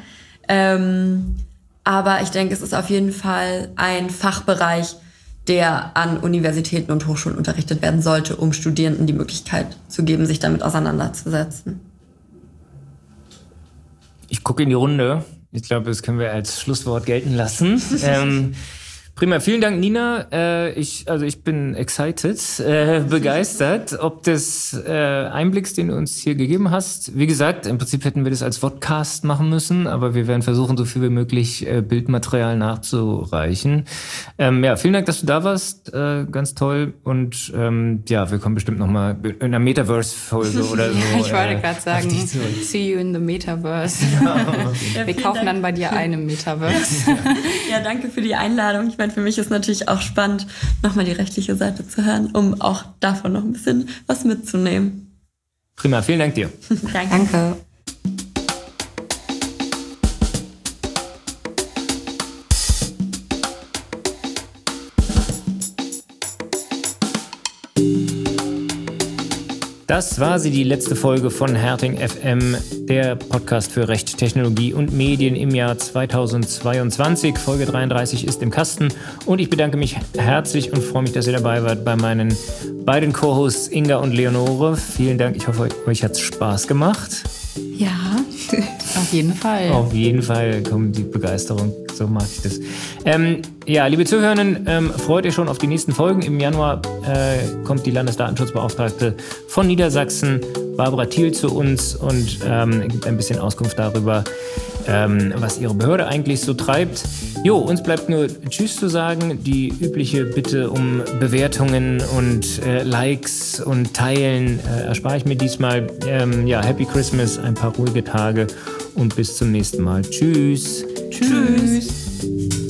Ähm, aber ich denke, es ist auf jeden Fall ein Fachbereich, der an Universitäten und Hochschulen unterrichtet werden sollte, um Studierenden die Möglichkeit zu geben, sich damit auseinanderzusetzen. Ich gucke in die Runde. Ich glaube, das können wir als Schlusswort gelten lassen. ähm, Prima, vielen Dank, Nina. Äh, ich, also ich bin excited, äh, begeistert, ob des äh, Einblicks, den du uns hier gegeben hast. Wie gesagt, im Prinzip hätten wir das als Vodcast machen müssen, aber wir werden versuchen, so viel wie möglich äh, Bildmaterial nachzureichen. Ähm, ja, vielen Dank, dass du da warst. Äh, ganz toll. Und ähm, ja, wir kommen bestimmt nochmal in einer Metaverse-Folge oder so. Ja, ich wollte äh, gerade sagen, see you in the Metaverse. Ja, wir kaufen Dank. Dann bei dir einen Metaverse. Ja, danke für die Einladung. Ich meine, für mich ist natürlich auch spannend, nochmal die rechtliche Seite zu hören, um auch davon noch ein bisschen was mitzunehmen. Prima, vielen Dank dir. Danke. Danke. Das war sie, die letzte Folge von Herting F M, der Podcast für Recht, Technologie und Medien im Jahr zweitausendzweiundzwanzig. Folge dreiunddreißig ist im Kasten und ich bedanke mich herzlich und freue mich, dass ihr dabei wart bei meinen beiden Co-Hosts Inga und Leonore. Vielen Dank, ich hoffe, euch hat es Spaß gemacht. Ja, auf jeden Fall. Auf jeden Fall kommt die Begeisterung, so mag ich das. Ähm, ja, liebe Zuhörerinnen, ähm, freut euch schon auf die nächsten Folgen. Im Januar äh, kommt die Landesdatenschutzbeauftragte von Niedersachsen, Barbara Thiel, zu uns und ähm, gibt ein bisschen Auskunft darüber, ähm, was ihre Behörde eigentlich so treibt. Jo, uns bleibt nur Tschüss zu sagen, die übliche Bitte um Bewertungen und äh, Likes und Teilen äh, erspare ich mir diesmal. Ähm, ja, Happy Christmas, ein paar ruhige Tage und bis zum nächsten Mal. Tschüss. Tschüss. Tschüss.